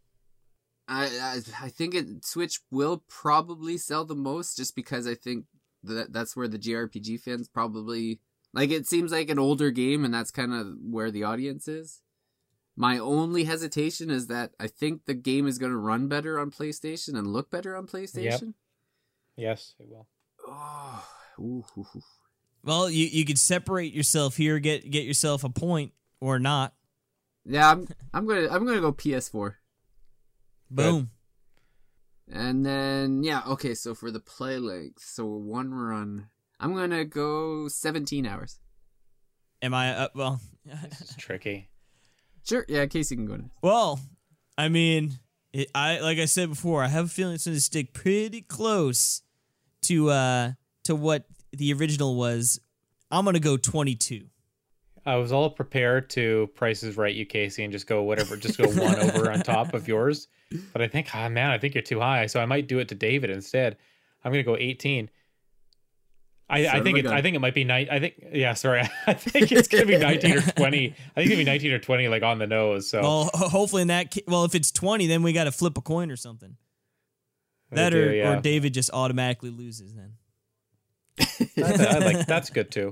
I think Switch will probably sell the most, just because I think that's where the JRPG fans probably like. It seems like an older game, and that's kind of where the audience is. My only hesitation is that I think the game is going to run better on PlayStation and look better on PlayStation. Yep. Yes, it will. Oh, ooh. Well, you could separate yourself here, get yourself a point or not. Yeah, I'm gonna go PS4. Boom. And then okay. So for the play length, so one run, I'm gonna go 17 hours. Am I well? This is tricky. Sure. Yeah, Casey can go next. Well, I mean, I like I said before, I have a feeling it's going to stick pretty close to what the original was. I'm going to go 22. I was all prepared to Price is Right you, Casey, and just go whatever, just go one over on top of yours. But I think, I think you're too high, so I might do it to David instead. I'm going to go 18. I think it might be I think it's going to be 19 or 20. I think it's going to be 19 or 20, like on the nose. So well, hopefully if it's 20, then we got to flip a coin or something. Or David just automatically loses then. That's good too.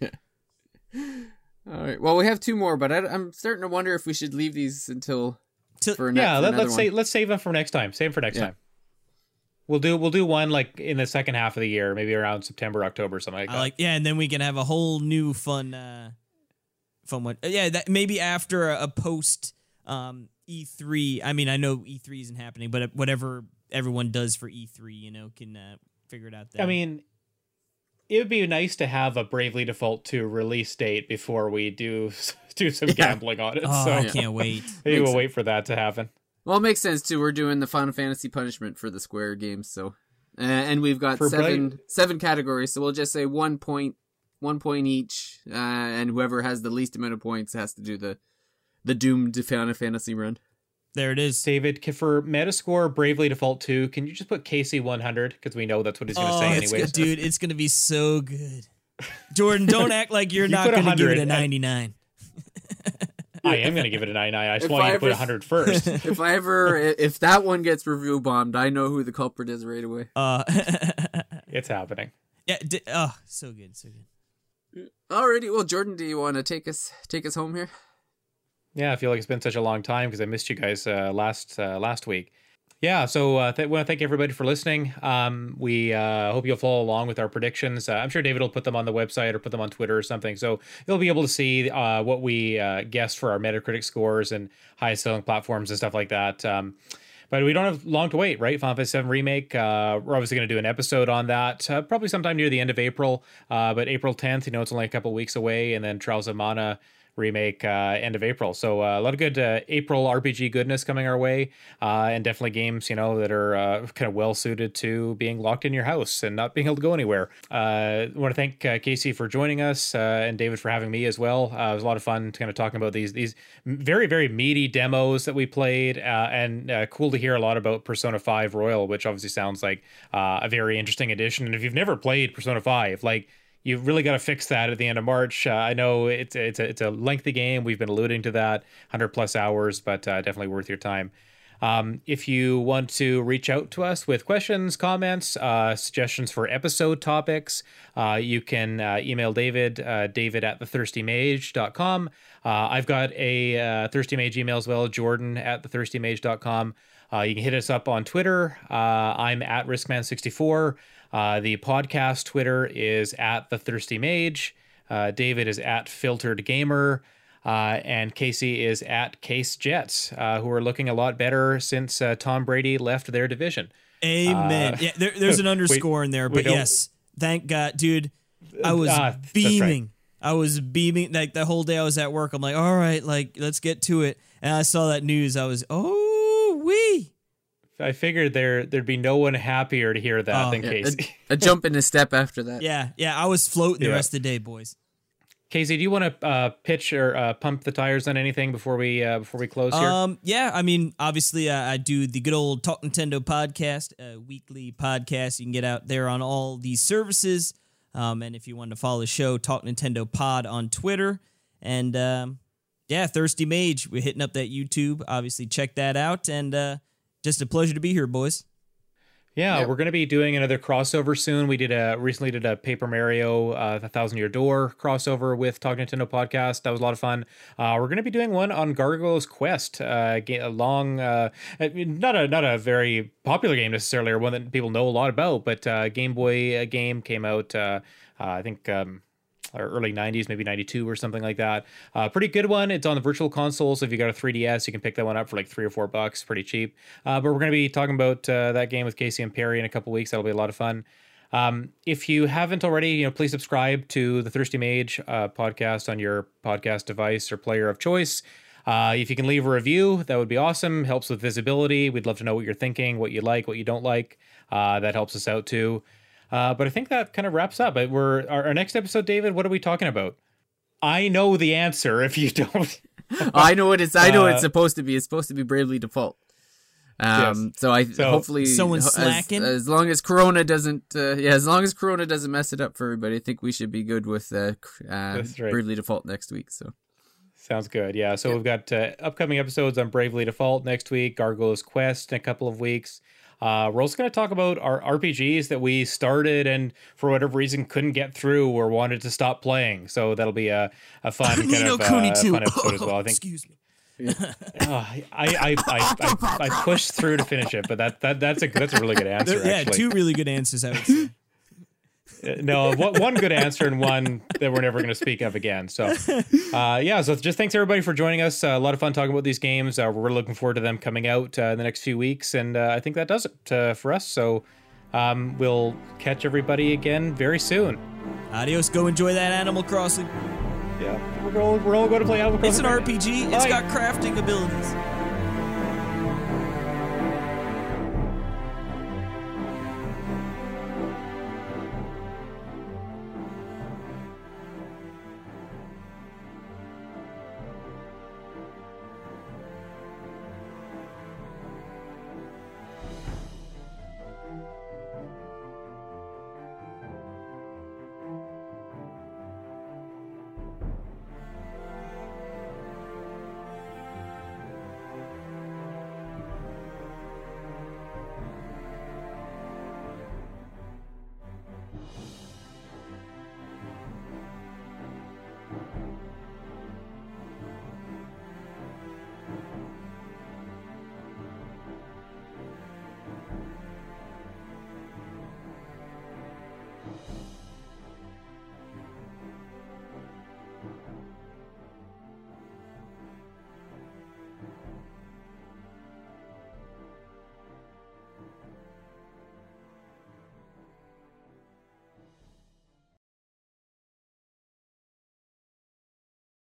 All right. Well, we have two more, but I'm starting to wonder if we should leave these until let's save them for next time. Save them for next time. We'll do one like in the second half of the year, maybe around September, October, something like that. And then we can have a whole new fun one. Yeah, that maybe after a post E3. I mean, I know E3 isn't happening, but whatever everyone does for E3, can figure it out then. I mean, it would be nice to have a Bravely Default 2 release date before we do some gambling on it. I can't wait. Maybe we'll wait for that to happen. Well, it makes sense too. We're doing the Final Fantasy punishment for the Square games, so and we've got seven categories. So we'll just say 1 point each, and whoever has the least amount of points has to do the doomed Final Fantasy run. There it is, David. For Metascore Bravely Default 2, can you just put Casey 100 because we know that's what he's going to say anyway. Dude, it's going to be so good. Jordan, don't act like you're not going to give it a 99. I am going to give it a 99. I just want you to put 100 first. If that one gets review bombed, I know who the culprit is right away. It's happening. Yeah. So good. Alrighty. Well, Jordan, do you want to take us home here? Yeah, I feel like it's been such a long time because I missed you guys last week. Yeah, so I want to thank everybody for listening. We hope you'll follow along with our predictions. I'm sure David will put them on the website or put them on Twitter or something. So you'll be able to see what we guessed for our Metacritic scores and highest selling platforms and stuff like that. But we don't have long to wait, right? Final Fantasy VII Remake, we're obviously going to do an episode on that, probably sometime near the end of April. But April 10th, it's only a couple weeks away. And then Trials of Mana Remake end of April. So a lot of good April RPG goodness coming our way, and definitely games that are kind of well suited to being locked in your house and not being able to go anywhere. I want to thank Casey for joining us, and David for having me as well. It was a lot of fun kind of talking about these very, very meaty demos that we played, and cool to hear a lot about Persona 5 Royal, which obviously sounds like a very interesting addition. And if you've never played Persona 5, you've really got to fix that at the end of March. I know it's a lengthy game. We've been alluding to that, 100 plus hours, but definitely worth your time. If you want to reach out to us with questions, comments, suggestions for episode topics, you can email David, David at thethirstymage.com. I've got a Thirsty Mage email as well, Jordan at thethirstymage.com. You can hit us up on Twitter. I'm at Riskman64. The podcast Twitter is at The Thirsty Mage. David is at Filtered Gamer. And Casey is at Case Jets, who are looking a lot better since Tom Brady left their division. Amen. Yeah, there's an underscore in there, but yes, thank God, dude. I was beaming. Right. I was beaming like the whole day I was at work. I'm like, all right, like let's get to it. And I saw that news. I was, oh wee. I figured there'd be no one happier to hear that than Casey. A jump in a step after that. Yeah. I was floating the rest of the day, boys. Casey, do you want to pitch or pump the tires on anything before we close here? Yeah, I mean, obviously, I do the good old Talk Nintendo podcast, a weekly podcast. You can get out there on all these services. And if you want to follow the show, Talk Nintendo Pod on Twitter. And Thirsty Mage, we're hitting up that YouTube. Obviously, check that out. And just a pleasure to be here, boys. Yeah, Yep. We're going to be doing another crossover soon. We recently did a Paper Mario, the 1,000-Year Door crossover with Talk Nintendo podcast. That was a lot of fun. We're going to be doing one on Gargoyle's Quest, a long, not a very popular game necessarily, or one that people know a lot about, but Game Boy game came out, I think, early 90s, maybe 92 or something like that. Pretty good one. It's on the Virtual Console, so if you got a 3DS, you can pick that one up for like $3 or $4, pretty cheap. But we're going to be talking about that game with Casey and Perry in a couple weeks. That'll be a lot of fun. If you haven't already, please subscribe to the Thirsty Mage podcast on your podcast device or player of choice. If you can leave a review, that would be awesome. Helps with visibility. We'd love to know what you're thinking, what you like, what you don't like. That helps us out too. But I think that kind of wraps up. Our next episode, David, what are we talking about? I know the answer if you don't. I know what it's supposed to be. It's supposed to be Bravely Default. Yes. So hopefully someone's slacking. As long as Corona doesn't mess it up for everybody, I think we should be good with That's right. Bravely Default next week. So Sounds good. Yeah. So we've got upcoming episodes on Bravely Default next week, Gargoyle's Quest in a couple of weeks. We're also going to talk about our RPGs that we started and for whatever reason couldn't get through or wanted to stop playing. So that'll be a fun kind of fun episode as well. I think. Excuse me. I pushed through to finish it, but that's a really good answer. Yeah, actually. two really good answers, I would say. No, one good answer and one that we're never going to speak of again. So, so just thanks everybody for joining us. A lot of fun talking about these games. We're really looking forward to them coming out in the next few weeks, and I think that does it for us. So, we'll catch everybody again very soon. Adios. Go enjoy that Animal Crossing. Yeah, we're all going to play Animal Crossing. It's an RPG. It's got crafting abilities.